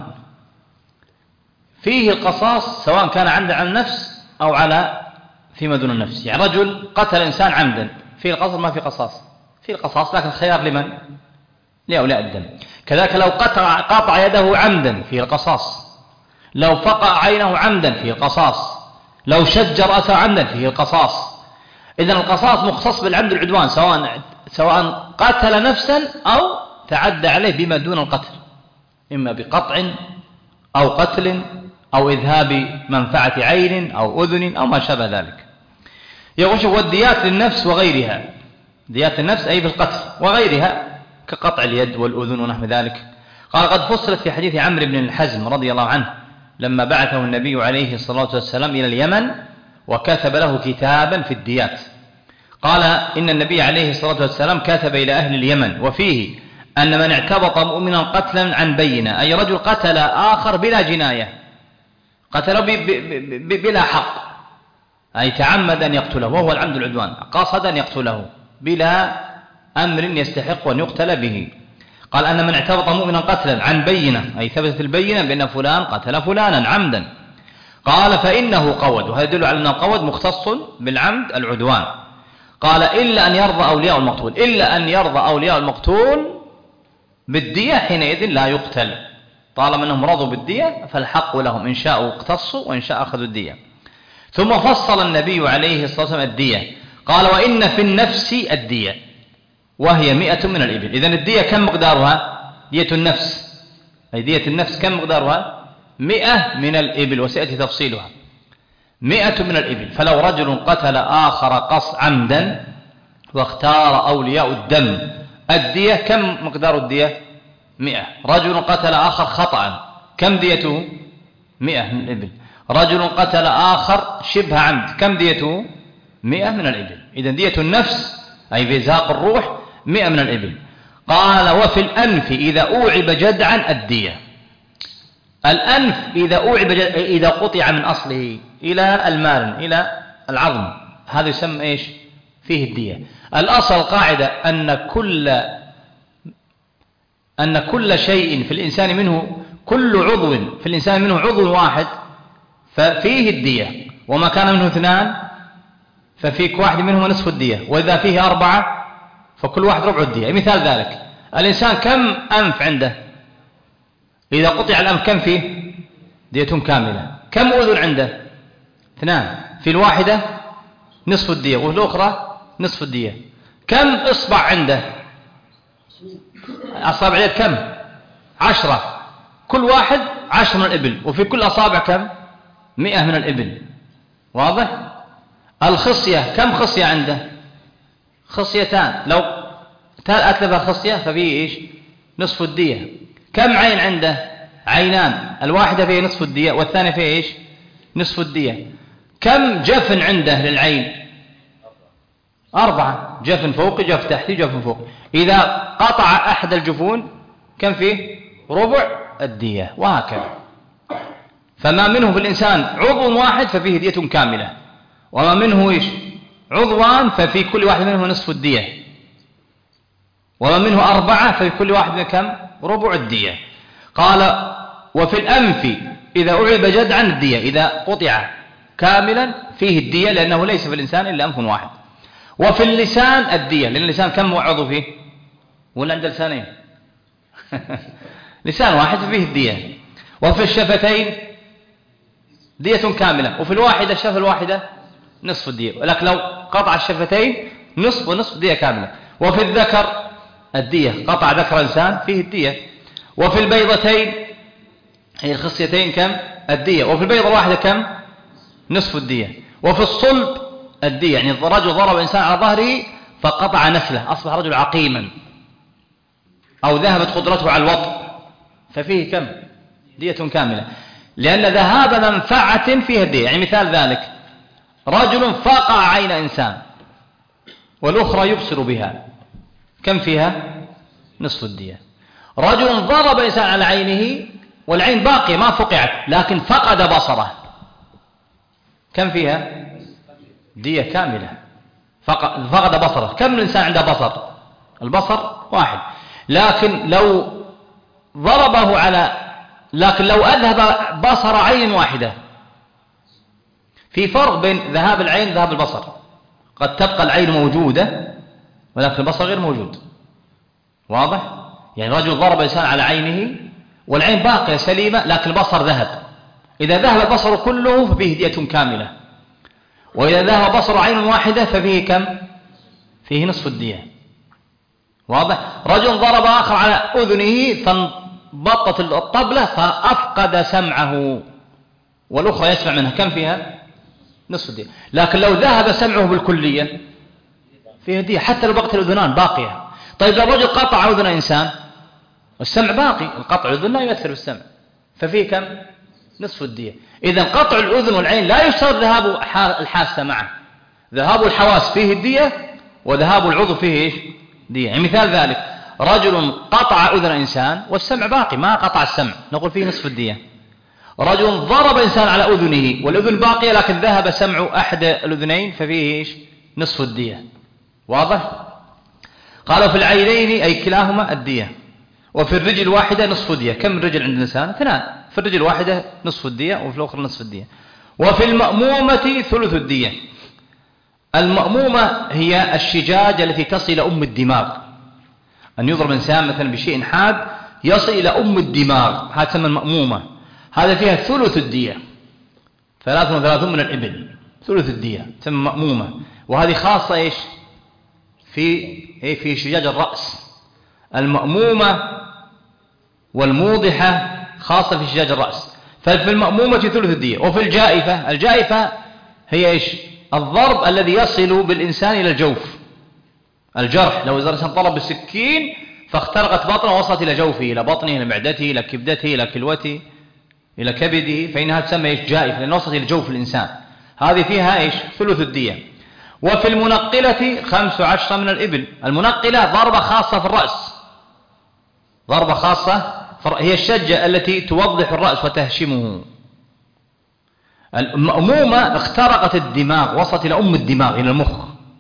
فيه القصاص سواء كان عمدا على النفس أو على فيما دون النفس. يعني رجل قتل إنسان عمدا، فيه القصاص ما فيه قصاص؟ فيه القصاص، لكن الخيار لمن؟ لأولياء الدم. كذلك لو قطع يده عمدا فيه القصاص، لو فقع عينه عمدا فيه القصاص، لو شج رأسه عمدا فيه القصاص. إذن القصاص مختص بالعمد العدوان سواء قتل نفسا أو تعدى عليه بما دون القتل، إما بقطع أو قتل أو إذهاب منفعة عين أو أذن أو ما شابه ذلك. يقول والديات للنفس وغيرها، ديات النفس أي بالقتل وغيرها كقطع اليد والأذن ونحو ذلك. قال قد فصلت في حديث عمرو بن الحزم رضي الله عنه لما بعثه النبي عليه الصلاة والسلام إلى اليمن وكتب له كتابا في الديات. قال إن النبي عليه الصلاة والسلام كتب إلى أهل اليمن وفيه أن من اعتبط مؤمنا قتلا عن بينة، أي رجل قتل آخر بلا جناية، قتله بلا حق، أي تعمد أن يقتله، وهو العمد العدوان، قصد أن يقتله بلا أمر يستحق أن يقتل به. قال أن من اعتبط مؤمنا قتلا عن بينة، أي ثبتت البينة بأن فلان قتل فلانا عمدا، قال فإنه قود. وهذا يدل على أن القود مختص بالعمد العدوان. قال إلا أن يرضى أولياء المقتول، إلا أن يرضى أولياء المقتول بالدية حينئذ لا يقتل، طالما أنهم رضوا بالدية فالحق لهم، إن شاءوا اقتصوا وإن شاء أخذوا الدية. ثم فصل النبي عليه الصلاة والسلام الدية، قال وإن في النفس الدية وهي 100 من الإبل. إذن الدية كم مقدارها؟ دية النفس، أي دية النفس كم مقدارها؟ 100 من الإبل، وسيأتي تفصيلها. 100 من الإبل. فلو رجل قتل آخر عمدا واختار أولياء الدم الدية كم مقدار الدية؟ 100. رجل قتل آخر خطأ، كم ديته؟ 100 من الإبل. رجل قتل آخر شبه عمد، كم ديته؟ 100 من الإبل. إذن دية النفس أي بإزهاق الروح 100 من الإبل. قال وفي الأنف إذا أوعب جدعا الدية. الأنف إذا قطع من أصله إلى المارن إلى العظم، هذا يسمى إيش؟ فيه الدية. الأصل قاعدة أن كل شيء في الإنسان منه، كل عضو في الإنسان منه عضو واحد ففيه الدية، وما كان منه 2 ففي واحد منهما نصف الدية، وإذا فيه 4 فكل واحد ربع الدية. مثال ذلك الإنسان كم أنف عنده؟ إذا قطع الأنف كم فيه؟ دية كاملة. كم أذن عنده؟ 2، في الواحدة نصف الدية وفي الأخرى نصف الدية. كم إصبع عنده؟ أصابع اليد كم؟ 10، كل واحد 10 من الإبل، وفي كل أصابع كم؟ 100 من الإبل. واضح؟ الخصية كم خصية عنده؟ خصيتان، لو أتلف خصية ففيه إيش؟ نصف الدية. كم عين عنده؟ عينان، الواحدة فيه نصف الدية والثانية فيه إيش؟ نصف الدية. كم جفن عنده للعين؟ 4، جفن فوقي جفن تحتي جفن فوق. إذا قطع أحد الجفون كم فيه؟ ربع الدية، وهكذا. فما منه في الإنسان عضو واحد ففيه دية كاملة، وما منه إيش؟ عضوان ففي كل واحد منه نصف الدية، وما منه 4 ففي كل واحد منه كم؟ ربع الدية. قال وفي الأنف إذا أعب جدعا الدية، إذا قطع كاملا فيه الدية، لأنه ليس في الإنسان إلا أنف واحد. وفي اللسان الدية، لأن اللسان كم عضو فيه؟ ولا عند لسانين؟ لسان واحد فيه الدية. وفي الشفتين دية كاملة، وفي الواحدة الشفة الواحدة نصف الدية، ولكن لو قطع الشفتين نصف ونصف دية كاملة. وفي الذكر الدية، قطع ذكر إنسان فيه الدية. وفي البيضتين هي الخصيتين كم؟ الدية. وفي البيضة الواحدة كم؟ نصف الدية. وفي الصلب الدية، يعني الرجل ضرب إنسان على ظهره فقطع نسله، أصبح رجل عقيما، أو ذهبت قدرته على الوطء، ففيه كم؟ دية كاملة، لأن ذهاب منفعة فيها الدية. يعني مثال ذلك رجل فقع عين إنسان والأخرى يبصر بها، كم فيها؟ نصف الدية. رجل ضرب إنسان على عينه والعين باقية ما فقعت لكن فقد بصره، كم فيها؟ دية كاملة. فقد بصره. كم الإنسان عنده بصر؟ البصر واحد، لكن لو ضربه لكن لو أذهب بصر عين واحدة، في فرق بين ذهاب العين وذهاب البصر. قد تبقى العين موجودة ولكن البصر غير موجود. واضح؟ يعني رجل ضرب إنسان على عينه والعين باقية سليمة لكن البصر ذهب. إذا ذهب البصر كله ففيه دية كاملة، وإذا ذهب بصر عين واحدة ففيه كم؟ فيه نصف الدية. واضح؟ رجل ضرب آخر على أذنه فانبطت الطبلة فأفقد سمعه والأخرى يسمع منها، كم فيها؟ نصف الدية. لكن لو ذهب سمعه بالكلية فيه دية، حتى لو بقت الأذنان باقية. طيب لو رجل قطع أذن إنسان والسمع باقي، القطع الأذن لا يؤثر بالسمع، ففيه كم؟ نصف الدية. إذن قطع الأذن والعين لا يشترط ذهاب الحاسة معه، ذهاب الحواس فيه الدية وذهاب العضو فيه إيش؟ دية. يعني مثال ذلك رجل قطع أذن إنسان والسمع باقي ما قطع السمع، نقول فيه نصف الدية. رجل ضرب إنسان على أذنه والأذن باقية لكن ذهب سمع أحد الأذنين ففيه إيش؟ نصف الدية. واضح؟ قالوا في العينين أي كلاهما الدية. وفي الرجل واحدة نصف الدية. كم الرجل عند الإنسان؟ 2، في الرجل واحدة نصف الدية وفي الأخرى نصف الدية. وفي المأمومة ثلث الدية. المأمومة هي الشجاج التي تصل إلى أم الدماغ، أن يضرب إنسان مثلا بشيء حاد يصل إلى أم الدماغ، هذا تسمى المأمومة. هذا فيها ثلث الدية، 33 من الإبل، ثلث الدية تسمى مأمومة. وهذه خاصة إيش؟ في شجاج الرأس. المأمومة والموضحة خاصة في شجاج الرأس. ففي المأمومة ثلث الدية. وفي الجائفة هي إيش؟ الضرب الذي يصل بالإنسان إلى الجوف، الجرح لو الإنسان طلب بالسكين فاخترقت بطنه ووصلت إلى جوفه، إلى بطنه، إلى معدته، إلى كبدته، إلى كلوته، إلى كبده، فإنها تسمى إيش؟ جائفة، لأن وصلت إلى جوف الإنسان. هذه فيها إيش؟ ثلث الدية. وفي المنقلة 15 من الإبل. المنقلة ضربة خاصة في الرأس، ضربة خاصة هي الشجة التي توضح الرأس وتهشمه. المأمومة اخترقت الدماغ، وصلت إلى الدماغ، إلى المخ.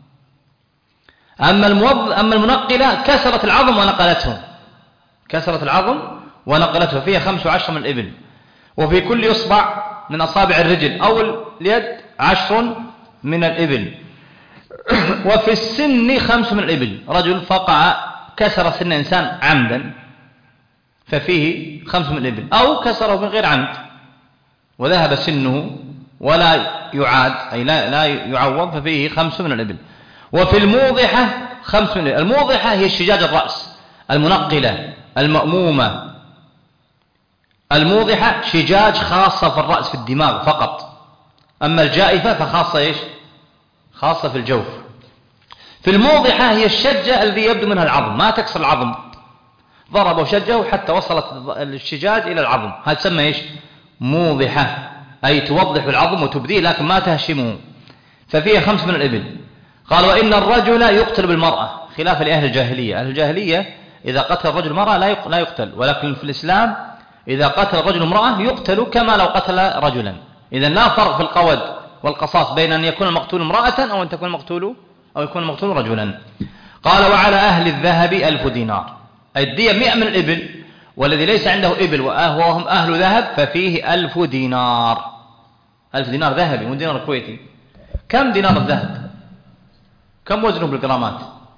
أما المنقلة كسرت العظم ونقلته، كسرت العظم ونقلته، فيها 15 من الإبل. وفي كل إصبع من أصابع الرجل أو اليد 10 من الإبل. وفي السن 5 من الإبل. رجل كسر سن إنسان عمدا ففيه 5 من الإبل، أو كسره من غير عمد وذهب سنه ولا يعاد، أي لا يعوض، ففيه 5 من الإبل. وفي الموضحة 5 من الإبل. الموضحة هي الشجاج الرأس، المنقلة المأمومة. الموضحة شجاج خاصة في الرأس في الدماغ فقط، أما الجائفة فخاصة إيش؟ خاصة في الجوف. في الموضحة هي الشجة الذي يبدو منها العظم، ما تكسر العظم، ضربوا شجه حتى وصلت الشجاج إلى العظم، هذا تسمى إيش؟ موضحة، أي توضح العظم وتبديه لكن ما تهشمه، ففيها 5 من الإبل. قال وإن الرجل يقتل بالمرأة، خلاف لأهل الجاهلية. أهل الجاهلية إذا قتل الرجل المرأة لا يقتل، ولكن في الإسلام إذا قتل الرجل امرأة يقتل كما لو قتل رجلا. إذا لا فرق في القود والقصاص بين أن يكون المقتول امرأة أو أن يكون المقتول رجلا. قال وعلى أهل الذهب 1000 دينار، الدية 100 من الإبل، والذي ليس عنده إبل وهم أهل ذهب ففيه 1000 دينار. 1000 دينار ذهبي مو دينار كويتي. كم دينار الذهب؟ كم وزنه بالجرامات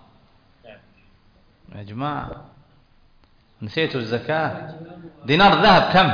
يا جماعة؟ نسيتوا الزكاة. دينار الذهب كم؟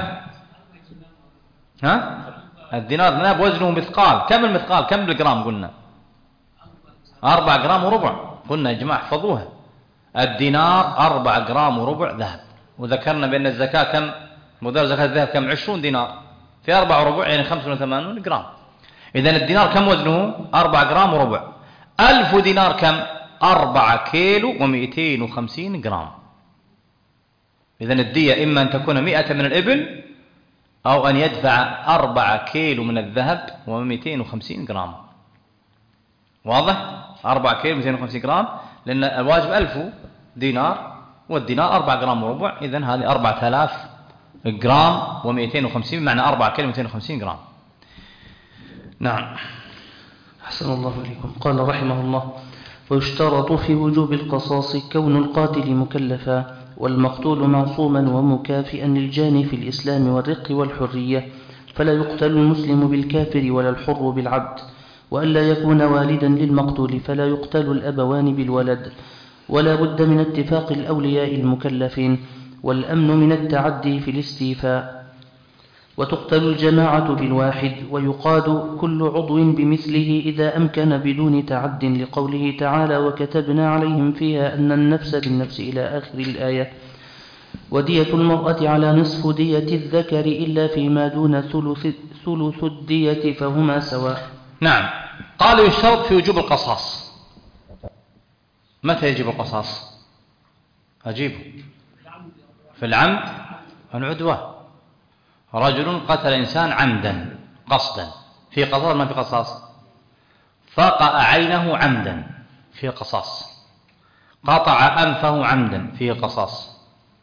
ها؟ الدينار الذهب وزنه مثقال. كم المثقال؟ كم بالجرام قلنا؟ 4 جرام وربع. قلنا يا جماعة احفظوها، الدينار 4 جرام وربع ذهب. وذكرنا بأن الزكاة كم؟ مقدار زكاة الذهب كم؟ 20 دينار في 4 وربع يعني 85 جرام. إذن الدينار كم وزنه؟ 4 جرام وربع. 1000 دينار كم؟ 4 كيلو و250 جرام. إذن الدية إما أن تكون 100 من الإبل أو أن يدفع 4 كيلو من الذهب و250 جرام. واضح؟ 4 كيلو 250 جرام، لأن الواجب 1000 دينار والدينار 4 جرام وربع، إذن هذه 4000 جرام و250، معنى 4 كيلو 250 جرام. نعم. أحسن الله إليكم. قال رحمه الله ويشترط في وجوب القصاص كون القاتل مكلفا، والمقتول معصوما ومكافئا للجاني في الإسلام والرق والحرية، فلا يقتل المسلم بالكافر ولا الحر بالعبد، وألا يكون والدا للمقتول فلا يقتل الأبوان بالولد، ولا بد من اتفاق الأولياء المكلفين، والأمن من التعدي في الاستيفاء، وتقتل الجماعة بالواحد، ويقاد كل عضو بمثله إذا أمكن بدون تعد، لقوله تعالى وكتبنا عليهم فيها أن النفس بالنفس إلى آخر الآية. ودية المرأة على نصف دية الذكر إلا فيما دون ثلث الدية فهما سواء. نعم. قال يشترط في وجوب القصاص. متى يجب القصاص؟ أجيبه. في العمد والعدوان. رجل قتل إنسان عمدا قصدا، في قصاص ما في قصاص؟ فقع عينه عمدا في قصاص، قطع أنفه عمدا في قصاص،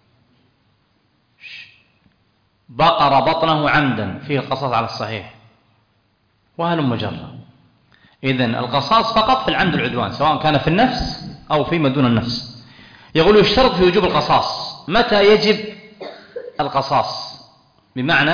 بقر بطنه عمدا فيه قصاص على الصحيح، وهلم جرا. إذن القصاص فقط في العمد والعدوان، سواء كان في النفس أو فيما دون النفس. يقول يشترط في وجوب القصاص. متى يجب القصاص؟ بمعنى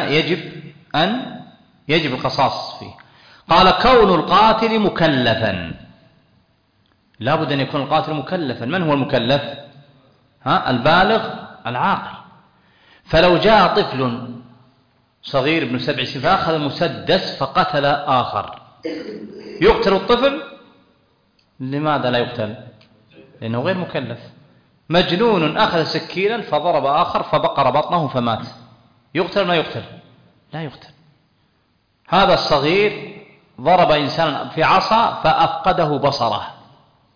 يجب القصاص فيه. قال كون القاتل مكلفا، لا بد أن يكون القاتل مكلفا. من هو المكلف؟ البالغ العاقل. فلو جاء طفل صغير ابن 7 سنين فأخذ مسدس فقتل آخر، يقتل الطفل؟ لماذا لا يقتل؟ لأنه غير مكلف. مجنون أخذ سكينا فضرب آخر فبقر بطنه فمات، يقتل ما يقتل؟ لا يقتل. هذا الصغير ضرب إنسانا في عصا فأفقده بصره،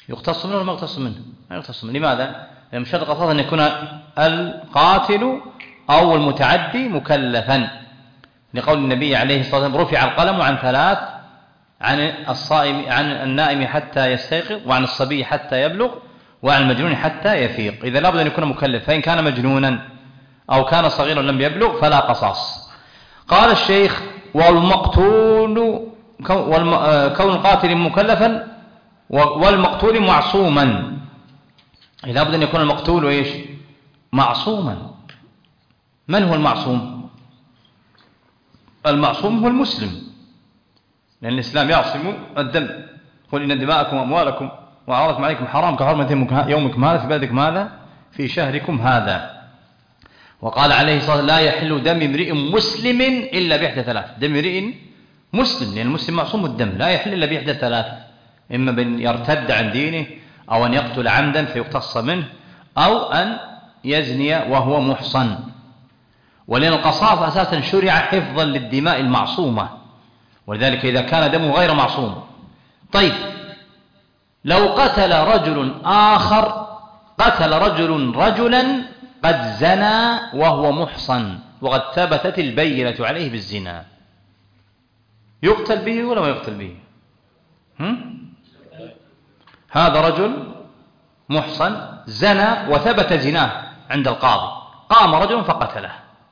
يقتص منه ولا ما يقتص منه؟ ما يقتص منه. لماذا؟ لأن شرط القصاص أن يكون القاتل أو المتعدي مكلفا، لقول النبي عليه الصلاة والسلام رفع القلم عن ثلاث: عن الصائم، عن النائم حتى يستيقظ، وعن الصبي حتى يبلغ، وعن المجنون حتى يفيق. إذا لابد أن يكون مكلف، فإن كان مجنونا أو كان صغيرا لم يبلغ فلا قصاص. قال الشيخ: والمقتول كون القاتل مكلفا والمقتول معصوما. لابد أن يكون المقتول إيش؟ معصوما. من هو المعصوم؟ المعصوم هو المسلم، لأن الإسلام يعصم الدم. قل إن دماءكم وأموالكم وأعراضكم عليكم حرام كحرمة يومكم هذا في بلدكم هذا في شهركم هذا. وقال عليه الصلاة والسلام: لا يحل دم امرئ مسلم إلا بإحدى ثلاث. دم امرئ مسلم، لأن المسلم معصوم الدم، لا يحل إلا بإحدى ثلاث: إما بأن يرتد عن دينه، أو أن يقتل عمدا فيقتص منه، أو أن يزني وهو محصن. ولأن القصاص أساسا شرع حفظا للدماء المعصومة، ولذلك إذا كان دمه غير معصوم. طيب، لو قتل رجل آخر، قتل رجل رجلا قد زنى وهو محصن وقد ثبتت البينة عليه بالزنا، يقتل به ولا ما يقتل به؟ هذا رجل محصن زنى وثبت زناه عند القاضي، قام رجل فقتله،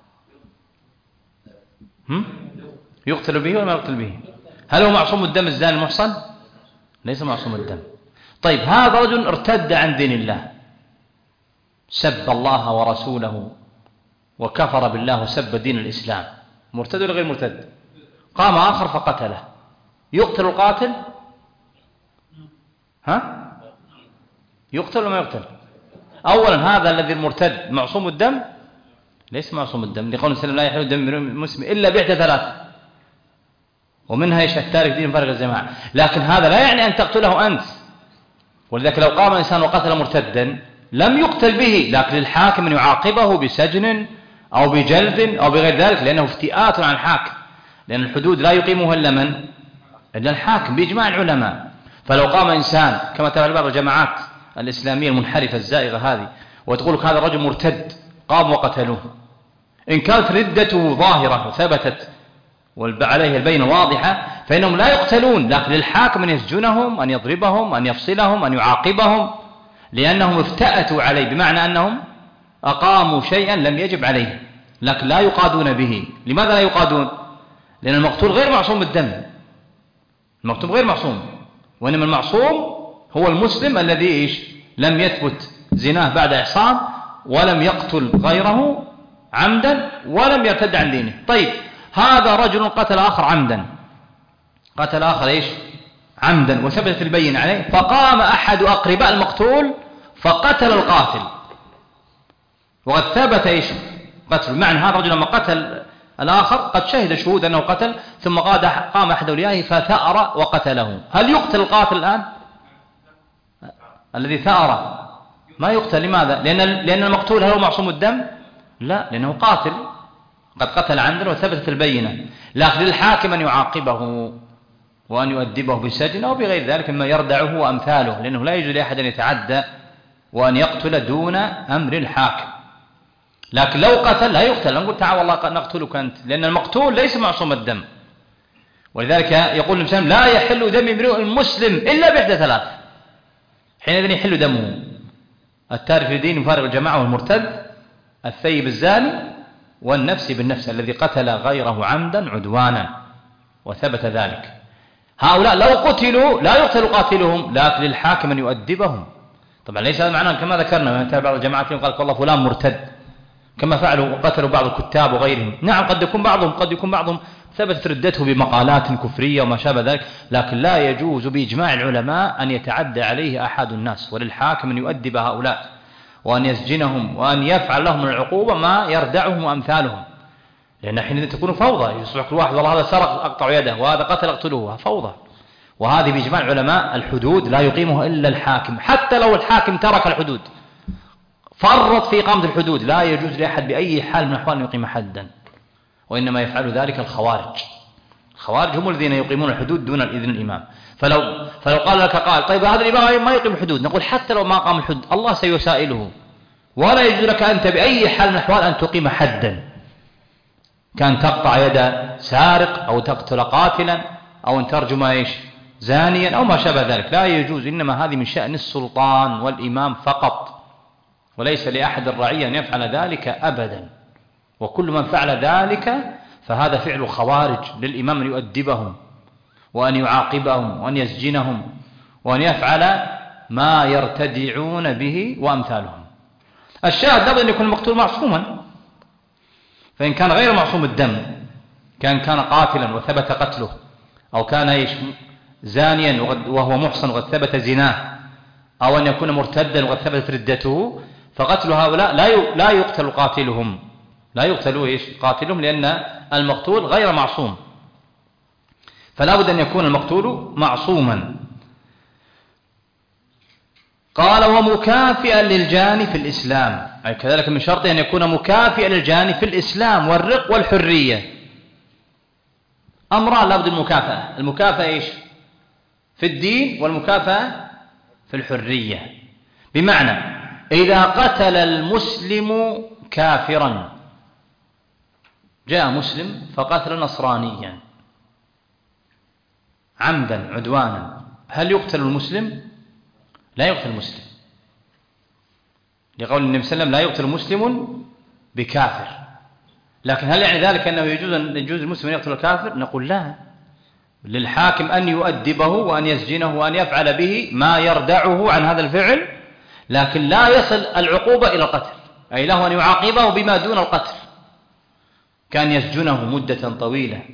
يقتل به ولا ما يقتل به؟ هل هو معصوم الدم الزاني المحصن؟ ليس معصوم الدم. طيب، هذا رجل ارتد عن دين الله، سب الله ورسوله وكفر بالله وسب دين الإسلام، مرتد ولا غير مرتد؟ قام آخر فقتله، يقتل القاتل؟ يقتل ولا ما يقتل؟ أولا، هذا الذي المرتد معصوم الدم؟ ليس معصوم الدم، لقول السلام: لا يحل دم المسلم إلا بإحدى ثلاث، ومنها التارك دين فارغ الجماعة. لكن هذا لا يعني أن تقتله أنت، ولذلك لو قام إنسان وقتل مرتدا لم يقتل به، لكن للحاكم أن يعاقبه بسجن أو بجلد أو بغير ذلك، لأنه افتئات عن الحاكم، لأن الحدود لا يقيمها إلا من؟ إلا الحاكم بإجماع العلماء. فلو قام إنسان كما تفعل بعض الجماعات الإسلامية المنحرفة الزائغة هذه وتقول لك هذا الرجل مرتد، قام وقتلوه، إن كانت ردته ظاهرة وثبتت وعليه البينة واضحة فإنهم لا يقتلون، لكن للحاكم أن يسجنهم، أن يضربهم، أن يفصلهم، أن يعاقبهم، لأنهم افتأتوا عليه، بمعنى أنهم أقاموا شيئا لم يجب عليه، لكن لا يقادون به. لماذا لا يقادون؟ لأن المقتول غير معصوم الدم، المقتول غير معصوم، وإنما المعصوم هو المسلم الذي لم يثبت زناه بعد إحصان، ولم يقتل غيره عمدا، ولم يرتد عن دينه. طيب، هذا رجل قتل آخر عمدا، قتل آخر عمدا وثبتت البينة عليه، فقام أحد أقرباء المقتول فقتل القاتل وقد ثبت قتل. معنى هذا الرجل لما قتل الآخر قد شهد شهود أنه قتل، ثم قام أحد أوليائه فثأر وقتله. هل يقتل القاتل الآن؟ الذي ثأر ما يقتل. لماذا؟ لأن المقتول هل هو معصوم الدم؟ لا، لأنه قاتل قد قتل عمدا وثبتت البينة، لكن للحاكم أن يعاقبه وأن يؤدبه بالسجن أو بغير ذلك مما يردعه وأمثاله، لأنه لا يجوز لأحد أن يتعدى وأن يقتل دون أمر الحاكم. لكن لو قتل لا يقتل، نقول تعال والله نقتلك أنت، لأن المقتول ليس معصوم الدم. ولذلك يقول الإنسان: لا يحل دم امرئ مسلم إلا بإحدى ثلاث. حينئذ يحل دمه التارك لدين فارغ الجماعة والمرتد، الثيب الزاني، والنفس بالنفس الذي قتل غيره عمدا عدوانا وثبت ذلك. هؤلاء لو قتلوا لا يقتل قاتلهم، لكن للحاكم أن يؤدبهم. طبعا ليس هذا معناه كما ذكرنا من بعض الجماعات قال والله فلان مرتد، كما فعلوا وقتلوا بعض الكتاب وغيرهم. نعم، قد يكون بعضهم ثبتت ردته بمقالات كفرية وما شابه ذلك، لكن لا يجوز بإجماع العلماء أن يتعدى عليه أحد الناس، وللحاكم أن يؤدب هؤلاء وأن يسجنهم وأن يفعل لهم العقوبة ما يردعهم وأمثالهم، لأن حين تكون فوضى، يصبح كل واحد والله هذا سرق أقطع يده وهذا قتل أقتله، فوضى. وهذه بإجماع العلماء الحدود لا يقيمها إلا الحاكم، حتى لو الحاكم ترك الحدود فرط في إقامة الحدود لا يجوز لأحد بأي حال من الأحوال أن يقيم حدا، وإنما يفعل ذلك الخوارج. الخوارج هم الذين يقيمون الحدود دون إذن الإمام. فلو قال لك قال طيب هذا الإمام ما يقيم حدود، نقول حتى لو ما قام الحدود الله سيسائله، ولا يجوز لك أنت بأي حال من الأحوال أن تقيم حدا، كان تقطع يد سارق أو تقتل قاتلا أو أن ترجم زانيا أو ما شابه ذلك، لا يجوز. إنما هذه من شأن السلطان والإمام فقط، وليس لأحد الرعية أن يفعل ذلك أبدا. وكل من فعل ذلك فهذا فعل خوارج، للإمام أن يؤدبهم وأن يعاقبهم وأن يسجنهم وأن يفعل ما يرتدعون به وأمثالهم. الشاهد لابد أن يكون المقتول معصوما، فإن كان غير معصوم الدم، كان قاتلا وثبت قتله، أو كان زانيا وهو محصن وقد ثبت زناه، أو أن يكون مرتدا وقد ثبتت ردته، فقتل هؤلاء لا يقتل قاتلهم، لا يقتل قاتلهم، لأن المقتول غير معصوم، فلا بد أن يكون المقتول معصوما. قال ومكافئا للجاني في الإسلام، أي كذلك من شرطه أن يكون مكافئا للجاني في الإسلام والرق والحرية. أمران لا بد المكافأة، المكافأة في الدين، والمكافأة في الحرية. بمعنى إذا قتل المسلم كافرا، جاء مسلم فقتل نصرانيا عمدا عدوانا، هل يقتل المسلم؟ لا يقتل المسلم، لقول النبي صلى الله عليه وسلم لا يقتل مسلم بكافر. لكن هل يعني ذلك أنه يجوز المسلم أن يقتل الكافر؟ نقول لا، للحاكم أن يؤدبه وأن يسجنه وأن يفعل به ما يردعه عن هذا الفعل، لكن لا يصل العقوبة إلى القتل، أي له أن يعاقبه بما دون القتل، كان يسجنه مدة طويلة.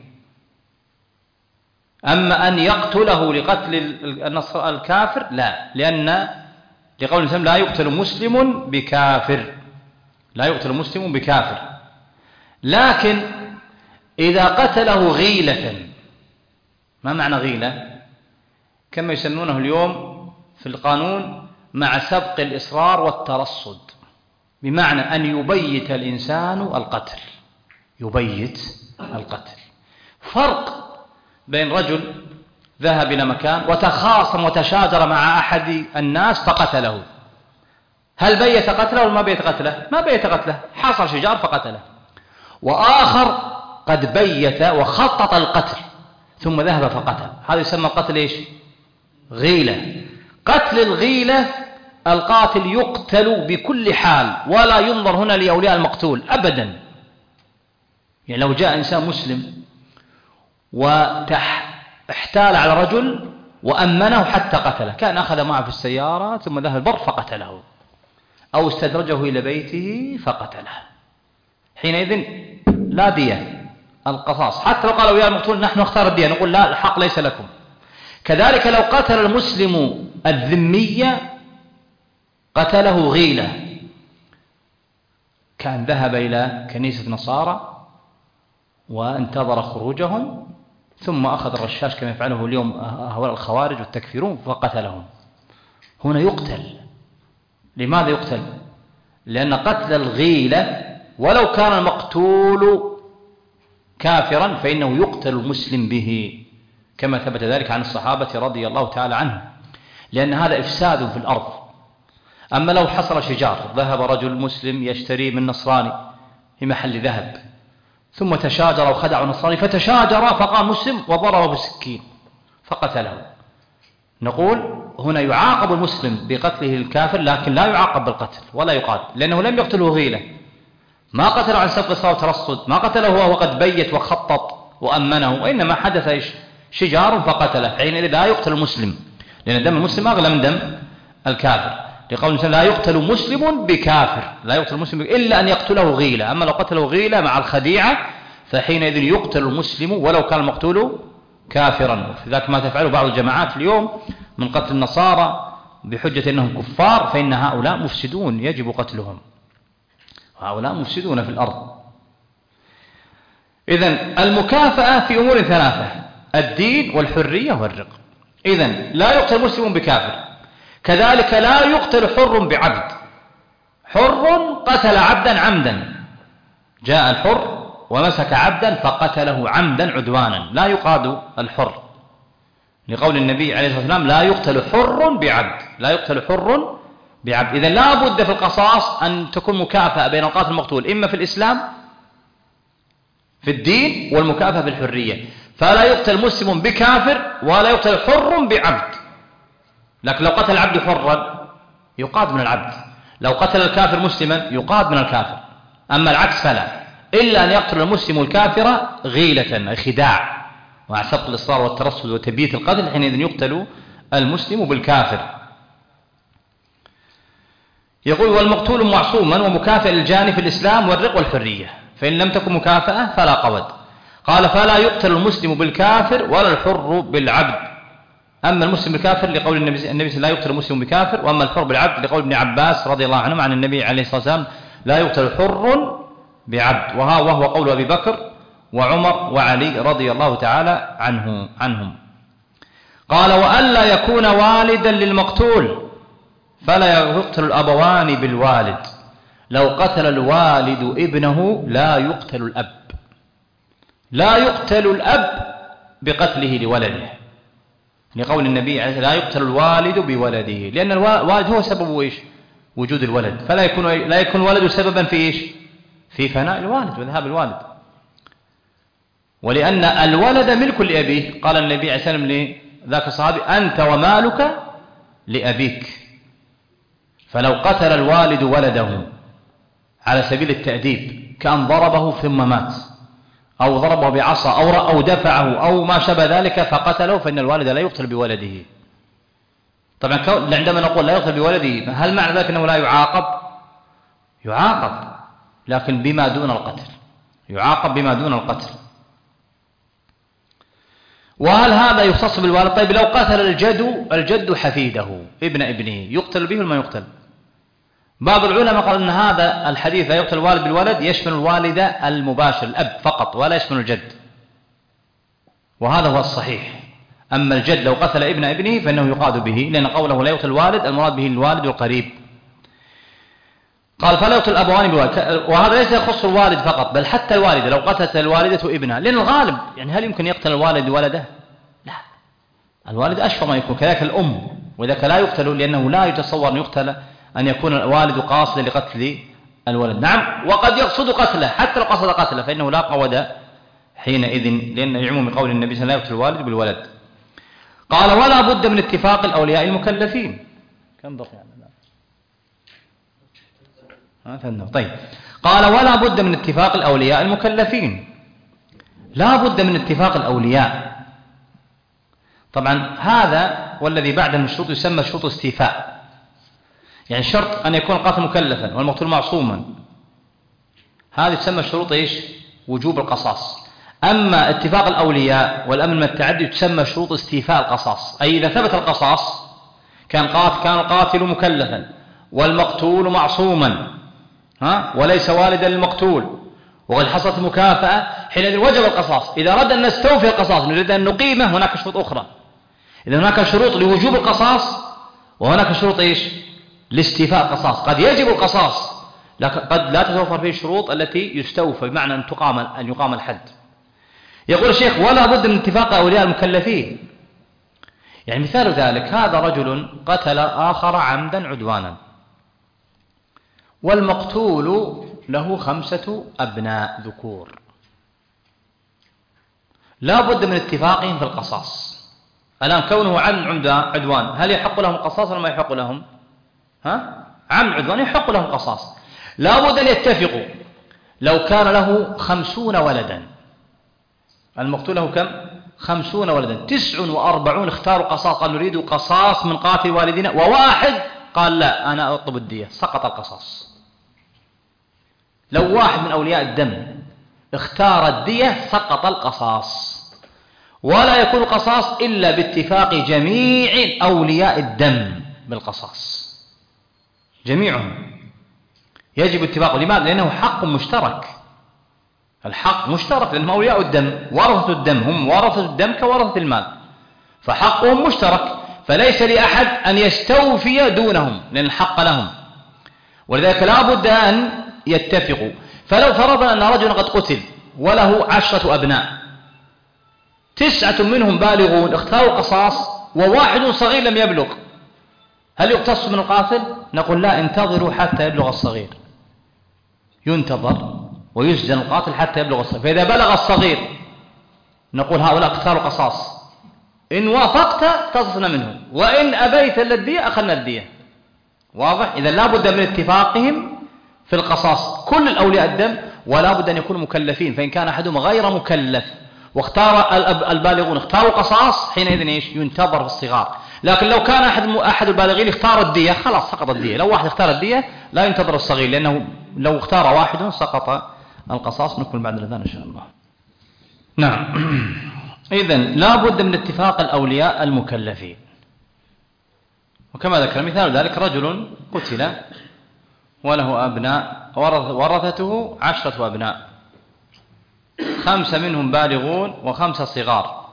أما أن يقتله لقتل الكافر لا، لأن لقول الإسلام لا يقتل مسلم بكافر، لا يقتل مسلم بكافر. لكن إذا قتله غيلة، ما معنى غيلة؟ كما يسمونه اليوم في القانون مع سبق الإصرار والترصد، بمعنى أن يبيت الإنسان القتل، يبيت القتل. فرق بين رجل ذهب إلى مكان وتخاصم وتشاجر مع أحد الناس فقتله، هل بيت قتله ولا ما بيت قتله؟ ما بيت قتله، حصل شجار فقتله. وآخر قد بيت وخطط القتل ثم ذهب فقتل، هذا يسمى قتل غيلة. قتل الغيلة القاتل يقتل بكل حال، ولا ينظر هنا لأولياء المقتول أبدا. يعني لو جاء إنسان مسلم واحتال على رجل وأمنه حتى قتله، كان أخذ معه في السيارة ثم ذهب البر فقتله، أو استدرجه إلى بيته فقتله، حينئذ لا دية، القصاص. حتى لو قالوا يا المقتول نحن نختار الدية، نقول لا، الحق ليس لكم. كذلك لو قتل المسلم الذمية قتله غيلة، كان ذهب إلى كنيسة نصارى وانتظر خروجهم ثم أخذ الرشاش كما يفعله اليوم هؤلاء الخوارج والتكفيرون فقتلهم، هنا يقتل. لماذا يقتل؟ لأن قتل الغيلة ولو كان المقتول كافرا فإنه يقتل المسلم به، كما ثبت ذلك عن الصحابة رضي الله تعالى عنهم، لأن هذا إفساد في الأرض. أما لو حصل شجار، ذهب رجل مسلم يشتري من نصراني في محل ذهب ثم تشاجر وخدع النصراني فتشاجر، فقام مسلم وضربه بالسكين فقتله، نقول هنا يعاقب المسلم بقتله الكافر، لكن لا يعاقب بالقتل ولا يقاتل، لأنه لم يقتله غيلة، ما قتله عن سبق الصوت وترصد، ما قتله وهو قد بيت وخطط وأمنه، وإنما حدث شجار فقتله، حينئذ لا يقتل المسلم، لأن دم المسلم أغلى من دم الكافر، لقول الإنسان لا يقتل مسلم بكافر، لا يقتل المسلم إلا أن يقتله غيلة. أما لو قتله غيلة مع الخديعة فحينئذ يقتل المسلم ولو كان المقتول كافرا. في ذلك ما تفعله بعض الجماعات اليوم من قتل النصارى بحجة أنهم كفار، فإن هؤلاء مفسدون يجب قتلهم، هؤلاء مفسدون في الأرض. إذن المكافأة في أمور ثلاثة: الدين والحرية والرق. إذن لا يقتل مسلم بكافر، كذلك لا يقتل حر بعبد، حر قتل عبدا عمدا، جاء الحر ومسك عبدا فقتله عمدا عدوانا، لا يقاد الحر، لقول النبي عليه الصلاة والسلام لا يقتل حر بعبد، لا يقتل حر بعبد. إذن لا بد في القصاص أن تكون مكافأة بين القاتل والمقتول، إما في الإسلام في الدين، والمكافأة في الحرية. فلا يقتل مسلم بكافر ولا يقتل حر بعبد. لكن لو قتل العبد حرا يقاد من العبد، لو قتل الكافر مسلما يقاد من الكافر. أما العكس فلا، إلا أن يقتل المسلم الكافر غيلة، خداع، مع سبق الإصرار والترصد وتبييت القتل، حينئذ يقتل المسلم بالكافر. يقول والمقتول معصوما ومكافئ للجاني في الإسلام والرق والحرية، فإن لم تكن مكافأة فلا قود. قال فلا يقتل المسلم بالكافر ولا الحر بالعبد. أما المسلم بالكافر لقول النبي لا يقتل المسلم بكافر، وأما الحر بالعبد لقول ابن عباس رضي الله عنه عن النبي عليه الصلاة والسلام لا يقتل حر بعبد، وهو قول أبي بكر وعمر وعلي رضي الله تعالى عنهم. قال وألا يكون والدا للمقتول فلا يقتل الأبوان بالوالد. لو قتل الوالد ابنه لا يقتل الأب، لا يقتل الأب بقتله لولده، لقول النبي عليه لا يقتل الوالد بولده، لأن الوالد هو سبب إيش؟ وجود الولد، فلا يكون ولد سببا في إيش؟ في فناء الوالد وذهاب الوالد. ولأن الولد ملك لأبيه، قال النبي عليه الصلاة والسلام لذاك الصحابي أنت ومالك لأبيك. فلو قتل الوالد ولده على سبيل التأديب كأن ضربه ثم مات، أو ضربه بعصا أو دفعه أو ما شابه ذلك فقتله، فإن الوالد لا يقتل بولده. طبعا عندما نقول لا يقتل بولده، هل معنى ذلك أنه لا يعاقب؟ يعاقب، لكن بما دون القتل، يعاقب بما دون القتل. وهل هذا يختص بالوالد؟ طيب لو قتل الجد حفيده ابن ابنه يقتل به ولا ما يقتل؟ بعض العلماء قال أن هذا الحديث لا يقتل الوالد بالولد يشمل الوالد المباشر الأب فقط ولا يشمل الجد، وهذا هو الصحيح. أما الجد لو قتل ابن ابنه فإنه يقاد به، لأن قوله لا يقتل الوالد المراد به الوالد القريب. قال فلا يقتل الأبوان بالوالد، وهذا ليس يخص الوالد فقط بل حتى الوالدة لو قتلت الوالدة ابنها، لأن الغالب يعني هل يمكن يقتل الوالد ولده؟ لا، الوالد أشفى ما يكون، كذلك الأم، وذاك لا يقتل لأنه لا يتصور أن يقتل أن يكون الوالد قاصدا لقتل الولد. نعم، وقد يقصد قتله حتى لو قصد قتله فإنه لا قود حينئذ، لأن يعم قول النبي صلى الله عليه وسلم لا يقتل الوالد بالولد. قال ولا بد من اتفاق الأولياء المكلفين. كم بقي عندنا؟ طيب، قال ولا بد من اتفاق الأولياء المكلفين. لا بد من اتفاق الأولياء. طبعا هذا والذي بعد من الشروط يسمى شروط استيفاء، يعني شرط أن يكون القاتل مكلفا والمقتول معصوما، هذه تسمى شروط إيش؟ وجوب القصاص. أما اتفاق الأولياء والأمن من التعدي تسمى شروط استيفاء القصاص، أي إذا ثبت القصاص كان القاتل مكلفا والمقتول معصوما وليس والدا للمقتول وقد حصلت مكافأة، حينئذ وجب القصاص. إذا أردنا أن نستوفي القصاص نريد أن نقيمه هناك شروط أخرى. إذا هناك شروط لوجوب القصاص وهناك شروط إيش؟ لاستيفاء القصاص. قد يجب القصاص لكن قد لا تتوفر فيه الشروط التي يستوفى، بمعنى أن يقام الحد. يقول الشيخ ولا بد من اتفاق أولياء المكلفين. يعني مثال ذلك هذا رجل قتل آخر عمدا عدوانا، والمقتول له 5 أبناء ذكور، لا بد من اتفاقهم في القصاص. الآن كونه عمد عدوان هل يحق لهم القصاص ولا ما يحق لهم؟ عمد عدوان يحق لهم القصاص، لا بد أن يتفقوا. لو كان له 50 ولدا، المقتول له كم؟ 50 ولدا، 49 اختاروا قصاص، قال نريد قصاص من قاتل والدنا، وواحد قال لا أنا أطلب الدية، سقط القصاص. لو واحد من أولياء الدم اختار الدية سقط القصاص، ولا يكون القصاص إلا باتفاق جميع أولياء الدم بالقصاص، جميعهم يجب اتفاقه. لماذا؟ لأنه حق مشترك، الحق مشترك، لأنهم أولياء الدم، ورثة الدم، هم ورثة الدم كورثة المال، فحقهم مشترك، فليس لأحد أن يستوفي دونهم لأن الحق لهم، ولذلك لا بد أن يتفقوا. فلو فرضنا أن رجلا قد قتل وله 10 أبناء، 9 منهم بالغون اختاروا القصاص وواحد صغير لم يبلغ، هل يقتص من القاتل؟ نقول لا، انتظروا حتى يبلغ الصغير، ينتظر ويسجن القاتل حتى يبلغ الصغير. فإذا بلغ الصغير نقول هؤلاء اختاروا قصاص، إن وافقت اقتصنا منهم، وإن أبيت الدية أخذنا الدية. واضح؟ إذا لا بد من اتفاقهم في القصاص كل الأولياء الدم، ولا بد أن يكونوا مكلفين. فإن كان أحدهم غير مكلف واختار البالغون اختاروا قصاص، حينئذ ايش؟ ينتظر في الصغار. لكن لو كان أحد البالغين اختار الدية خلاص سقط الدية. لو واحد اختار الدية لا ينتظر الصغير، لأنه لو اختار واحد سقط القصاص. نكمل بعد الأذان إن شاء الله. نعم. إذن لا بد من اتفاق الأولياء المكلفين. وكما ذكر مثال ذلك رجل قتل وله أبناء ورثته 10 أبناء، 5 منهم بالغون و5 صغار.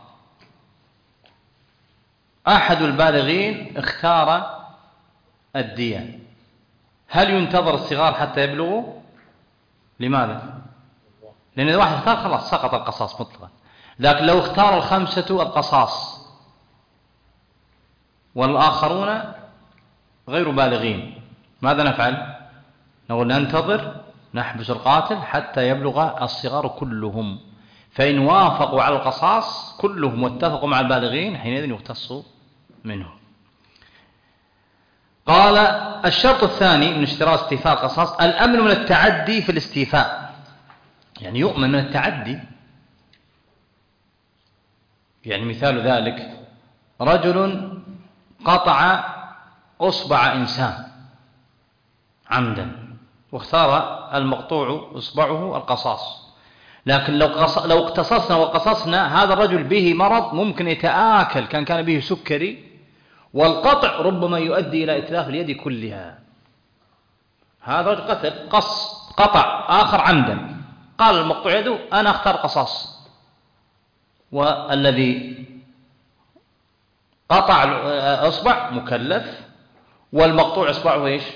أحد البالغين اختار الدية، هل ينتظر الصغار حتى يبلغوا؟ لماذا؟ لأن إذا واحد اختار خلاص سقط القصاص مطلقا. لكن لو اختار 5 القصاص والآخرون غير بالغين ماذا نفعل؟ نقول ننتظر، نحبس القاتل حتى يبلغ الصغار كلهم، فإن وافقوا على القصاص كلهم واتفقوا مع البالغين حينئذ يقتصوا منهم. قال الشرط الثاني من اشتراط استيفاء القصاص الأمن من التعدي في الاستيفاء، يعني يؤمن من التعدي. يعني مثال ذلك رجل قطع أصبع إنسان عمدا واختار المقطوع إصبعه القصاص، لكن لو اقتصصنا وقصصنا هذا الرجل به مرض ممكن يتآكل، كان به سكري، والقطع ربما يؤدي إلى إتلاف اليد كلها. هذا رجل قطع آخر عمدا، قال المقطوع يده أنا أختار قصاص، والذي قطع أصبع مكلف والمقطوع إصبعه إيش؟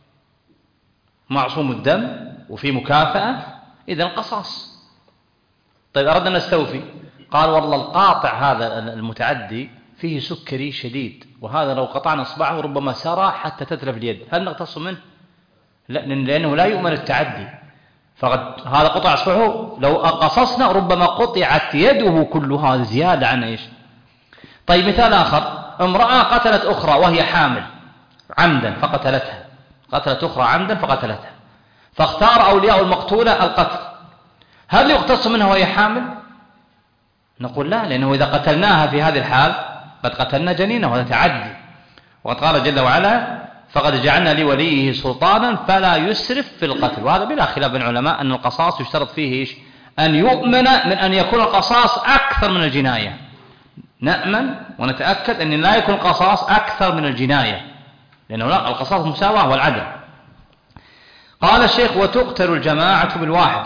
معصوم الدم وفي مكافأة، إذن قصاص. طيب أردنا نستوفي، قال والله القاطع هذا المتعدي فيه سكري شديد، وهذا لو قطعنا إصبعه ربما سرى حتى تتلف اليد، هل نقتص منه؟ لا، لأنه لا يؤمن التعدي، فقد هذا قطع إصبعه لو قصصنا ربما قطعت يده كلها زيادة عن إيش. طيب مثال آخر، امرأة قتلت أخرى وهي حامل عمدا فقتلتها، قتلت أخرى عمدا فقتلتها، فاختار أولياء المقتولة القتل، هل يقتص منها وهي حامل؟ نقول لا، لأنه إذا قتلناها في هذه الحال قد قتلنا جنينه، وهذا تعدي. وقد قال جل وعلا فقد جعلنا لوليه سلطانا فلا يسرف في القتل. وهذا بلا خلاف بين العلماء أن القصاص يشترط فيه إيش؟ أن يؤمن من أن يكون القصاص أكثر من الجناية، نأمن ونتأكد أن لا يكون القصاص أكثر من الجناية، لأنه لا، القصاص مساواة والعدل. قال الشيخ وتقتل الجماعة بالواحد،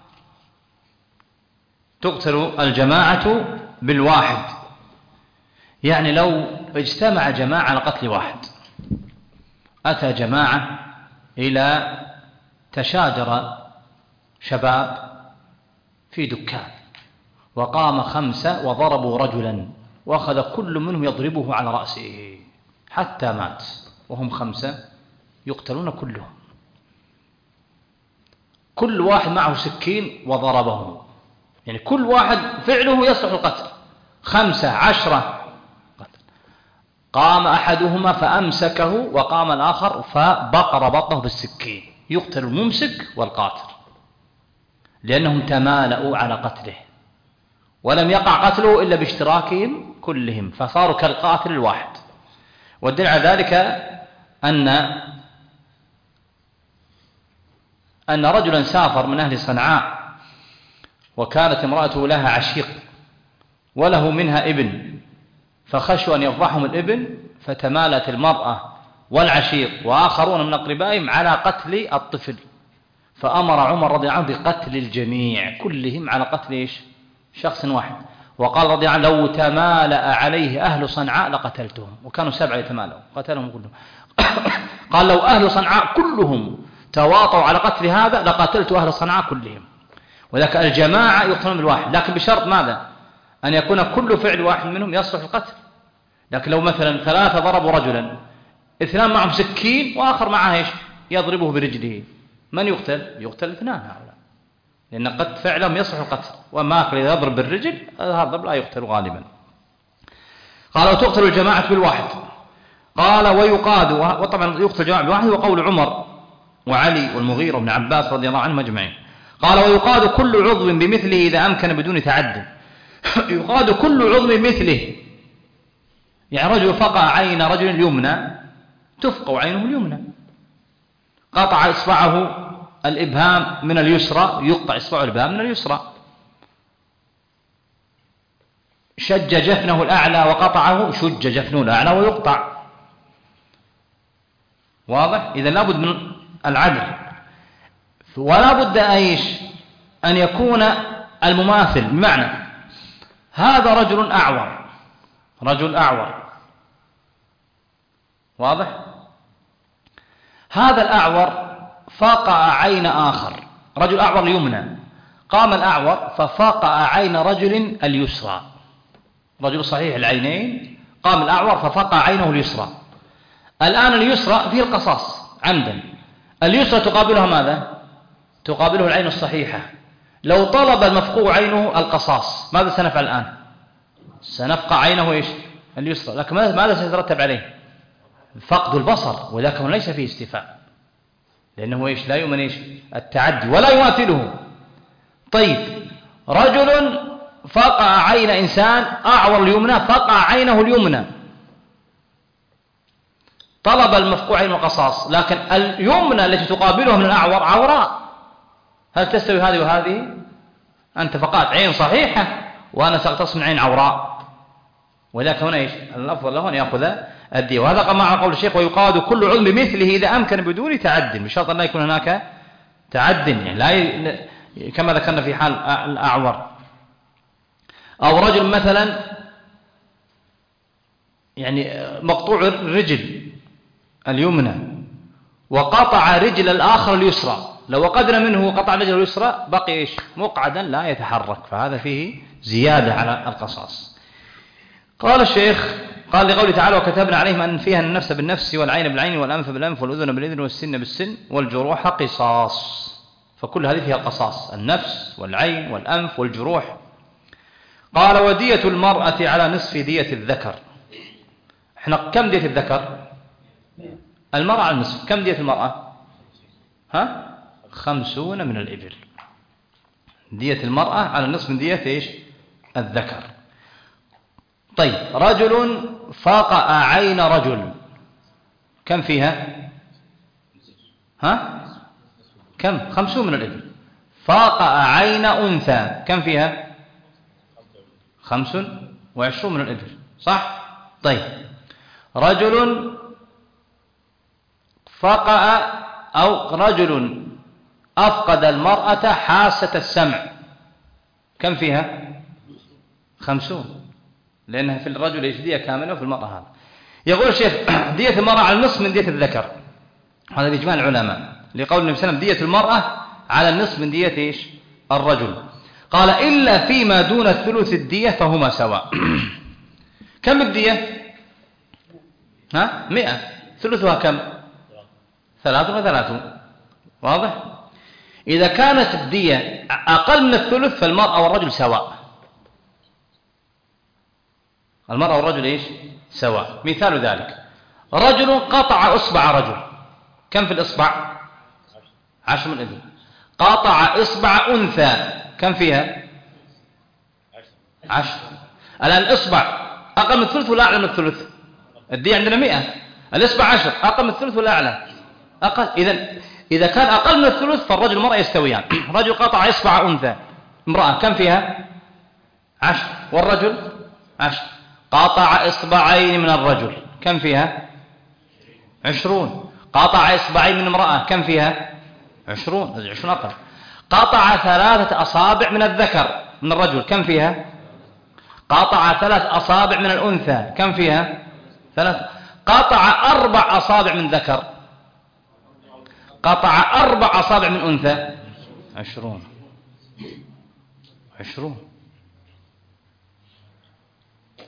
تقتل الجماعة بالواحد، يعني لو اجتمع جماعة على قتل واحد، أتى جماعة إلى تشاجر شباب في دكان، وقام 5 وضربوا رجلا، وأخذ كل منهم يضربه على رأسه حتى مات، وهم 5 يقتلون كلهم، كل واحد معه سكين وضربه، يعني كل واحد فعله يصلح القتل، 5 10 قتل. قام أحدهما فأمسكه وقام الآخر فبقر بطنه بالسكين، يقتل الممسك والقاتل، لأنهم تمالأوا على قتله، ولم يقع قتله إلا باشتراكهم كلهم، فصاروا كالقاتل الواحد. والدليل على ذلك أن رجلا سافر من أهل صنعاء، وكانت امرأته لها عشيق وله منها ابن، فخشوا أن يفضحهم الابن، فتمالت المرأة والعشيق وآخرون من أقربائهم على قتل الطفل، فأمر عمر رضي الله عنه بقتل الجميع كلهم على قتل إيش؟ شخص واحد. وقال رضي الله عنه لو تمالأ عليه أهل صنعاء لقتلتهم، وكانوا 7 يتمالأوا قتلهم كلهم. قال لو أهل صنعاء كلهم تواطوا على قتل هذا لقتلت أهل صنعاء كلهم. وذلك الجماعة يقتلون بالواحد، لكن بشرط ماذا؟ أن يكون كل فعل واحد منهم يصلح القتل. لكن لو مثلا 3 ضربوا رجلا، 2 معهم سكين وآخر معه إيش؟ يضربه برجله، من يقتل؟ يقتل 2 هؤلاء، لأن قد فعلهم يصلح القتل. وما آخر إذا يضرب بالرجل هذا لا يقتل غالبا. قال وتقتل الجماعة بالواحد. قال ويقاد، وطبعا يقتل الجماعة بالواحد وقول عمر وعلي والمغيرة وابن عباس رضي الله عنهم أجمعين. قال ويقاد كل عضو بمثله إذا أمكن بدون تعد. يقاد كل عضو بمثله، يعني رجل فقع عين رجل اليمنى تفقع عينه اليمنى، قطع إصبعه الإبهام من اليسرى يقطع إصبعه الإبهام من اليسرى، شج جفنه الأعلى وقطعه شج جفنه الأعلى ويقطع. واضح؟ إذا لابد من العدل، ولا بد أيش أن يكون المماثل، بمعنى هذا رجل أعور، رجل أعور، واضح؟ هذا الأعور فقع عين آخر، رجل أعور اليمنى، قام الأعور ففقع عين رجل اليسرى، رجل صحيح العينين قام الأعور ففقع عينه اليسرى. الآن اليسرى فيه القصاص عمدا، اليسرى تقابلها ماذا؟ تقابله العين الصحيحة. لو طلب المفقوع عينه القصاص ماذا سنفعل الآن؟ سنفقع عينه إيش؟ اليسرى، لكن ماذا سيترتب عليه؟ فقد البصر، ولكن ليس فيه استيفاء، لأنه إيش؟ لا يؤمن إيش؟ التعدي ولا يماثله. طيب رجل فقع عين إنسان أعور اليمنى، فقع عينه اليمنى، طلب المفقوع عينه القصاص، لكن اليمنى التي تقابلها من الأعور عوراء، هل تستوي هذه وهذه؟ أنت فقعت عين صحيحة وأنا سأقتص من عين عوراء، ولكن هنا إيش؟ الأفضل له أن يأخذ الدية. وهذا قام مع قول الشيخ ويقاد كل عضو بمثله إذا أمكن بدون تعد، بشرط أن لا يكون هناك تعد، يعني لا كما ذكرنا في حال الأعور. أو رجل مثلا يعني مقطوع الرجل اليمنى وقطع رجل الآخر اليسرى، لو وقدنا منه وقطع رجل اليسرى بقي إيش؟ مقعدا لا يتحرك، فهذا فيه زيادة على القصاص. قال الشيخ قال لقوله تعالى وكتبنا عليهم أن فيها النفس بالنفس والعين بالعين والأنف بالأنف والأذن بالأذن والسن بالسن والجروح قصاص، فكل هذه فيها القصاص، النفس والعين والأنف والجروح. قال ودية المرأة على نصف دية الذكر. احنا كم دية الذكر؟ المرأة على النصف، كم دية المرأة؟ 50 من الإبل. دية المرأة على النصف من دية إيش؟ الذكر. طيب رجل فقع عين رجل، كم فيها؟ كم؟ 50 من الإبل. فقع عين أنثى، كم فيها؟ 25 من الإبل، صح؟ طيب رجل فقع أو رجل أفقد المرأة حاسة السمع، كم فيها؟ 50، لأنها في الرجل إيش؟ دية كاملة وفي المرأة هذا. يقول الشيخ دية المرأة على النصف من دية الذكر، هذا بإجماع العلماء، لقول النبي صلى الله عليه وسلم دية المرأة على النصف من دية إيش؟ الرجل. قال إلا فيما دون الثلث الدية فهما سواء. كم الدية؟ 100، ثلثها كم؟ 33، واضح؟ إذا كانت الدية أقل من الثلث فالمرأة والرجل سواء، المرأة والرجل إيش؟ سواء. مثال ذلك رجل قطع إصبع رجل، كم في الإصبع؟ 10 من الإبل. قطع إصبع أنثى، كم فيها؟ 10. الآن الإصبع أقل من الثلث ولا أعلى من الثلث؟ الدية عندنا 100، الإصبع 10، أقل من الثلث ولا أعلى؟ أقل. إذا كان أقل من الثلث فالرجل والمرأة يستويان. رجل قطع إصبع أنثى، امرأة كم فيها؟ 10، والرجل 10. قطع إصبعين من الرجل، كم فيها؟ 20. قطع إصبعين من امرأة، كم فيها؟ 20 أقل. قطع 3 أصابع من الذكر من الرجل، كم فيها؟ قطع 3 أصابع من الأنثى، كم فيها؟ 3. قطع 4 أصابع من ذكر، قطع 4 أصابع من أنثى، 20.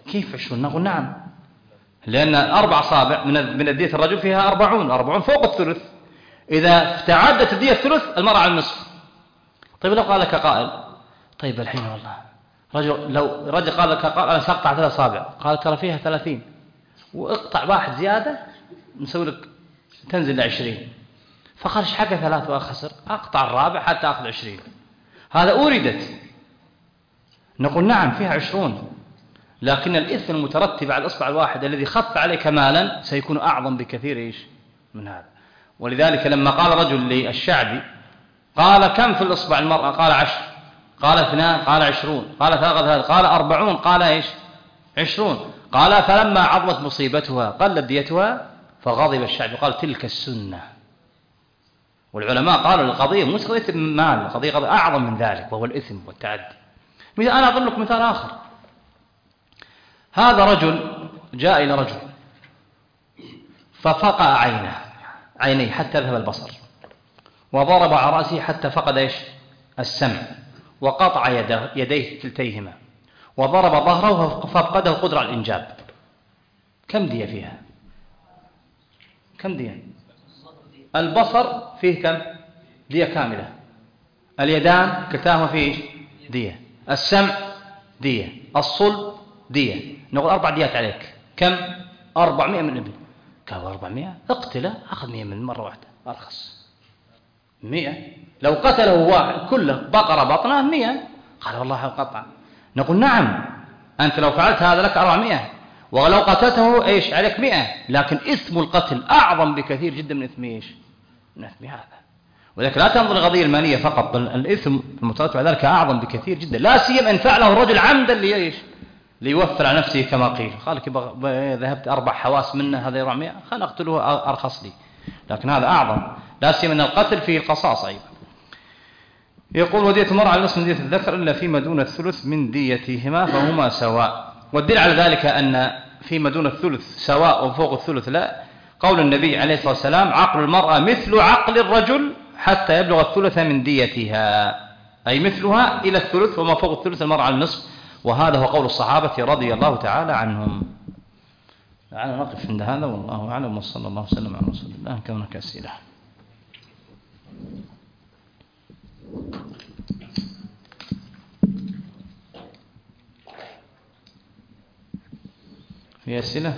كيف 20؟ نقول نعم، لأن 4 أصابع من الدية الرجل فيها 40 فوق الثلث. إذا تعدت الدية الثلث المرأة على النصف. طيب لو قال لك قائل طيب الحين والله لو رجل قال لك قائل أنا سأقطع 3 أصابع، قال ترى فيها 30 واقطع واحد زيادة نسوي لك تنزل ل20، فقال ايش حق 3 وأخسر، أقطع الرابع حتى أخذ 20. هذا أوردت، نقول نعم فيها 20، لكن الإثم المترتب على الإصبع الواحد الذي خف عليك مالا سيكون أعظم بكثير من هذا. ولذلك لما قال رجل للشعبي قال كم في الإصبع المرأة؟ قال 10، قال 2، قال 20، قال 3، قال 40، قال 20. قال فلما عظمت مصيبتها قلت ديتها فغضب الشعبي قال تلك السنة. والعلماء قالوا القضية مش قضية مال، القضية أعظم من ذلك وهو الإثم والتعدي. أنا أضرب لك مثال آخر. هذا رجل جاء إلى رجل ففقع عينيه حتى ذهب البصر، وضرب على رأسه حتى فقد السمع، وقطع يديه كلتيهما، وضرب ظهره ففقده قدرة على الإنجاب. كم دية فيها؟ كم دية؟ البصر فيه كم دية كاملة، اليدان كلتاهما فيه دية، السمع دية، الصلب دية، نقول 4 ديات عليك. كم؟ 400 من الإبل. قال 400 اقتله، أخذ 100 من مرة واحدة أرخص. 100 لو قتله واحد كله بقرة بطنه 100. قال والله قطع. نقول نعم أنت لو فعلت هذا لك 400، ولو قتلته عليك 100، لكن إثم القتل أعظم بكثير جدا من إثم من إثم هذا. ولذلك لا تنظر القضية المالية فقط، الإثم المترتب على ذلك أعظم بكثير جدا، لا سيما إن فعله الرجل عمدا ليوفر على نفسه كما قيل. قالك ذهبت 4 حواس منه هذا 400، خلنا أقتله أرخص لي، لكن هذا أعظم، لا سيما أن القتل فيه القصاص أيضا. يقول ودية المرأة على نصف من دية الذكر إلا فيما دون الثلث من ديتهما فهما سواء. والدليل على ذلك أن فيما دون الثلث سواء وفوق الثلث لا، قول النبي عليه الصلاة والسلام عقل المرأة مثل عقل الرجل حتى يبلغ الثلث من ديتها، أي مثلها إلى الثلث، وما فوق الثلث المرأة على النصف. وهذا هو قول الصحابة رضي الله تعالى عنهم. لعلنا نقف عند هذا والله أعلم، وصلى الله وسلم على رسول الله. كونك أسئلة. في أسئلة؟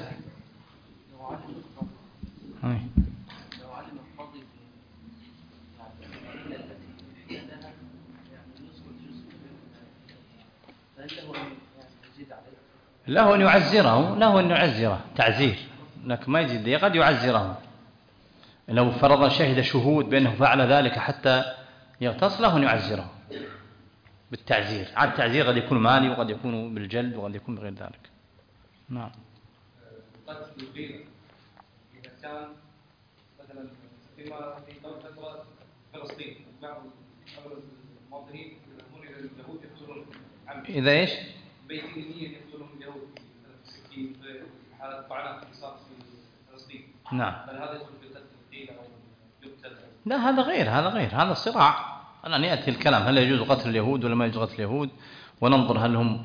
له أن يعزره تعزير، لكن ما يزيد، قد يعزره. لو فرض شهد شهود بأنه فعل ذلك حتى يغتص، له أن يعزره بالتعزير. عاد التعزير قد يكون مالي وقد يكون بالجلد وقد يكون بغير ذلك. نعم. قتل الغيرة إذا كان مثلا في فترة فلسطين بعض المواطنين يذهبون إلى اليهود يقتلون إذا إيش؟ بيتينيين يقتلون اليهود في حالة طعنات قصاص في فلسطين. نعم. هل هذا يدخل في قتل الغيرة أو يقتل؟ لا هذا غير هذا الصراع. الآن يأتي الكلام هل يجوز قتل اليهود ولا ما يجوز قتل اليهود، وننظر هل هم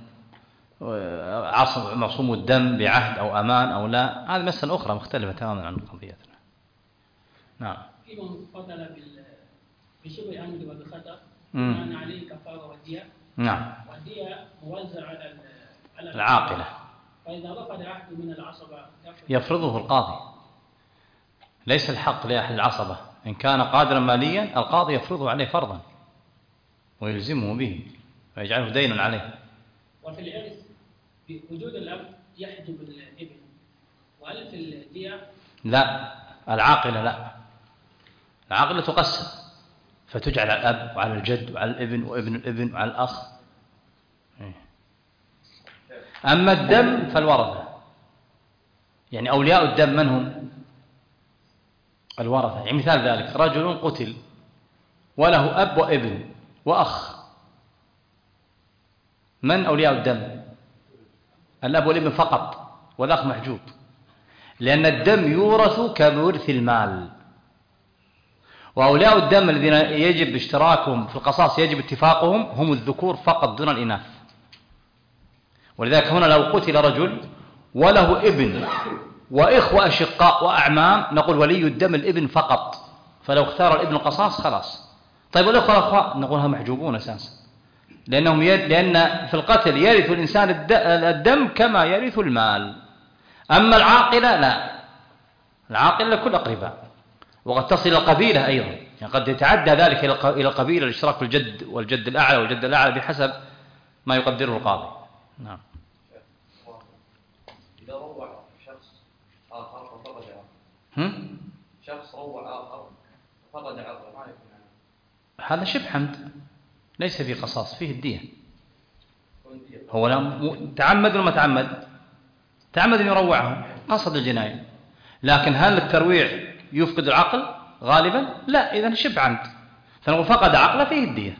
معصوم الدم بعهد أو أمان أو لا. هذه مسألة أخرى مختلفة تماما عن قضيتنا. نعم. في من قتل بشبه عمد وبخطأ كان عليه كفارة ودية. نعم. والدية موزعة على العاقلة. فإذا رفض أحد من العصبة يفرضه القاضي، ليس الحق لأحد العصبة. إن كان قادرا ماليا القاضي يفرضه عليه فرضا ويلزمه به ويجعله دينا عليه. وفي الإرث وجود الأب يحجب الابن، وهل في الدية؟ لا، العاقلة لا، العاقلة تقسم فتجعل على الأب وعلى الجد وعلى الابن وابن الابن وعلى الأخ. أما الدم فالورثة، يعني أولياء الدم من هم؟ الورثة. يعني مثال ذلك رجل قتل وله أب وابن وأخ، من أولياء الدم؟ الأب والابن فقط، والأخ محجوب، لأن الدم يورث كورث المال. وأولياء الدم الذين يجب اشتراكهم في القصاص يجب اتفاقهم هم الذكور فقط دون الإناث. ولذلك هنا لو قتل رجل وله ابن وإخوة أشقاء وأعمام نقول ولي الدم الابن فقط، فلو اختار الابن القصاص خلاص. طيب والأخوة الأخوة نقولها محجوبون أساسا، لأن في القتل يرث الإنسان الدم كما يرث المال. أما العاقلة لا، العاقلة كل أقرباء، وقد تصل إلى القبيلة أيضا، يعني قد يتعدى ذلك إلى القبيلة، الاشتراك في الجد والجد الأعلى والجد الأعلى بحسب ما يقدره القاضي. نعم. إذا روع شخص آخر فقد عقله، شخص روع آخر فقد عقله ما يكون هذا شبه حمد، ليس فيه قصاص، فيه الدية. هو تعمد ولا ما تعمد؟ تعمد أن يروعه، قصد الجناية، لكن هل الترويع يفقد العقل غالبا؟ لا، إذن شبه عمد، فنقول فقد عقله فيه الدية.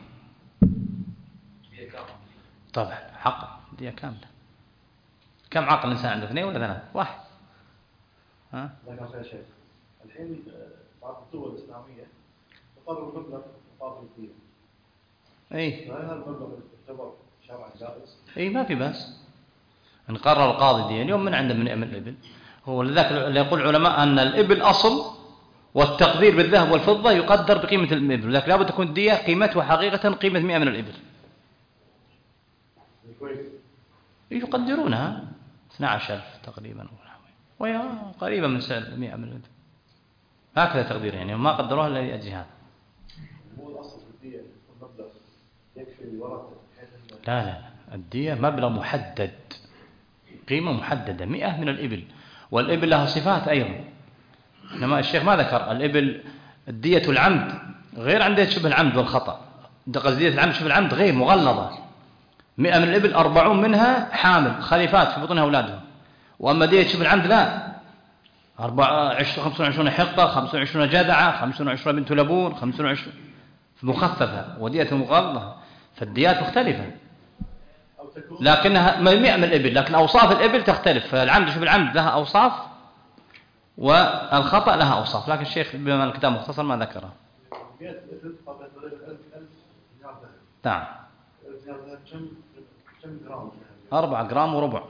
طبعا حق دية كاملة. كم عقل الإنسان عنده؟ 2 ولا 3؟ 1. ها؟ يا شيخ الحين بعض الدول الإسلامية تقرر مبلغ مقابل الدية. إيه. هل المبلغ يعتبر شرعا جائز؟ إيه ما في بأس. إن قرر القاضي دية اليوم من عنده من الإبل، هو لذلك يقول العلماء أن الإبل أصل، والتقدير بالذهب والفضة يقدر بقيمة الإبل، لكن لابد تكون الدية قيمتها حقيقة قيمة 100 من الإبل. يقدرونها 12,000 تقريبا، وهي قريبة من سعر 100 من الإبل، هكذا تقدير، يعني ما قدروها إلا لأجل هذا. مو الأصل في الدية يكون مبلغ يكفي الورثة؟ لا، الدية مبلغ محدد، قيمة محددة 100 من الإبل، والإبل لها صفات أيضا. إنما الشيخ ما ذكر الإبل الدية العمد غير عن دية شبه العمد والخطأ، دية العمد شبه العمد غير مغلظة. 100 من الإبل 40 منها حامل خليفات في بطونها أولادهم، وأما دية شبه العمد لا، 25 حقة، 25 جذعة، 25 بنت لبون، 25 مخففة، ودية مغلظة، فالديات مختلفة، لكنها 100 من الإبل، لكن أوصاف الإبل تختلف، فالعمد شبه العمد لها أوصاف والخطأ لها أوصاف، لكن الشيخ بما الكتاب مختصر ما ذكرها. نعم. 4 جرام وربع.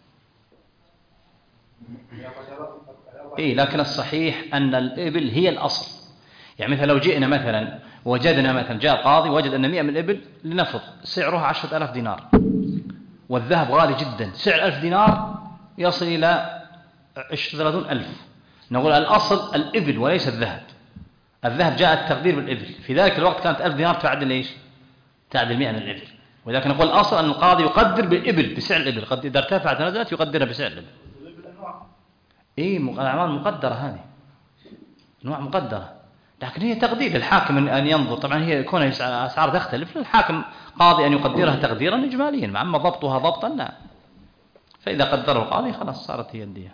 إيه، لكن الصحيح أن الإبل هي الأصل. يعني مثلا لو جئنا مثلا وجدنا مثلا جاء قاضي وجد أن 100 من الإبل لنفرض سعرها 10,000 دينار، والذهب غالي جدا، سعر 1000 دينار يصل إلى 30,000. نقول الأصل الإبل وليس الذهب. الذهب جاء التقدير بالإبل، في ذلك الوقت كانت 1000 دينار تعدل إيش؟ تعدل 100 من الإبل، ولكن نقول الأصل أن القاضي يقدر بالإبل، بسعر الإبل، قد إذا ارتفعت نزلت يقدرها بسعر الإبل. إيه، الأعمال مقدرة، هذه أنواع مقدرة، لكن هي تقدير الحاكم أن ينظر. طبعا هي كون أسعار تختلف، الحاكم قاضي أن يقدرها تقديرا إجماليا، أما ضبطها ضبطا لا. فإذا قدره القاضي خلاص صارت هي الدية.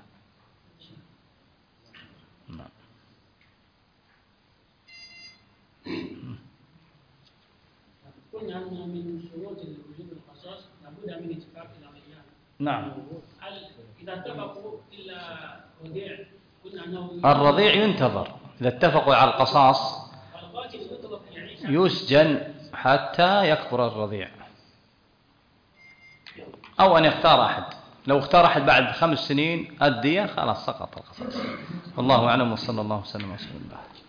قلنا أن من شروط وجوب القصاص لابد من اتفاق الأغنياء. نعم. إذا اتفقوا إلا رضيع قلنا أنه الرضيع ينتظر، إذا اتفقوا على القصاص يسجن حتى يكبر الرضيع، أو أن يختار أحد. لو اختار أحد بعد 5 سنين الدية خلاص سقط القصاص. والله أعلم، وصلى الله وسلم على رسول الله.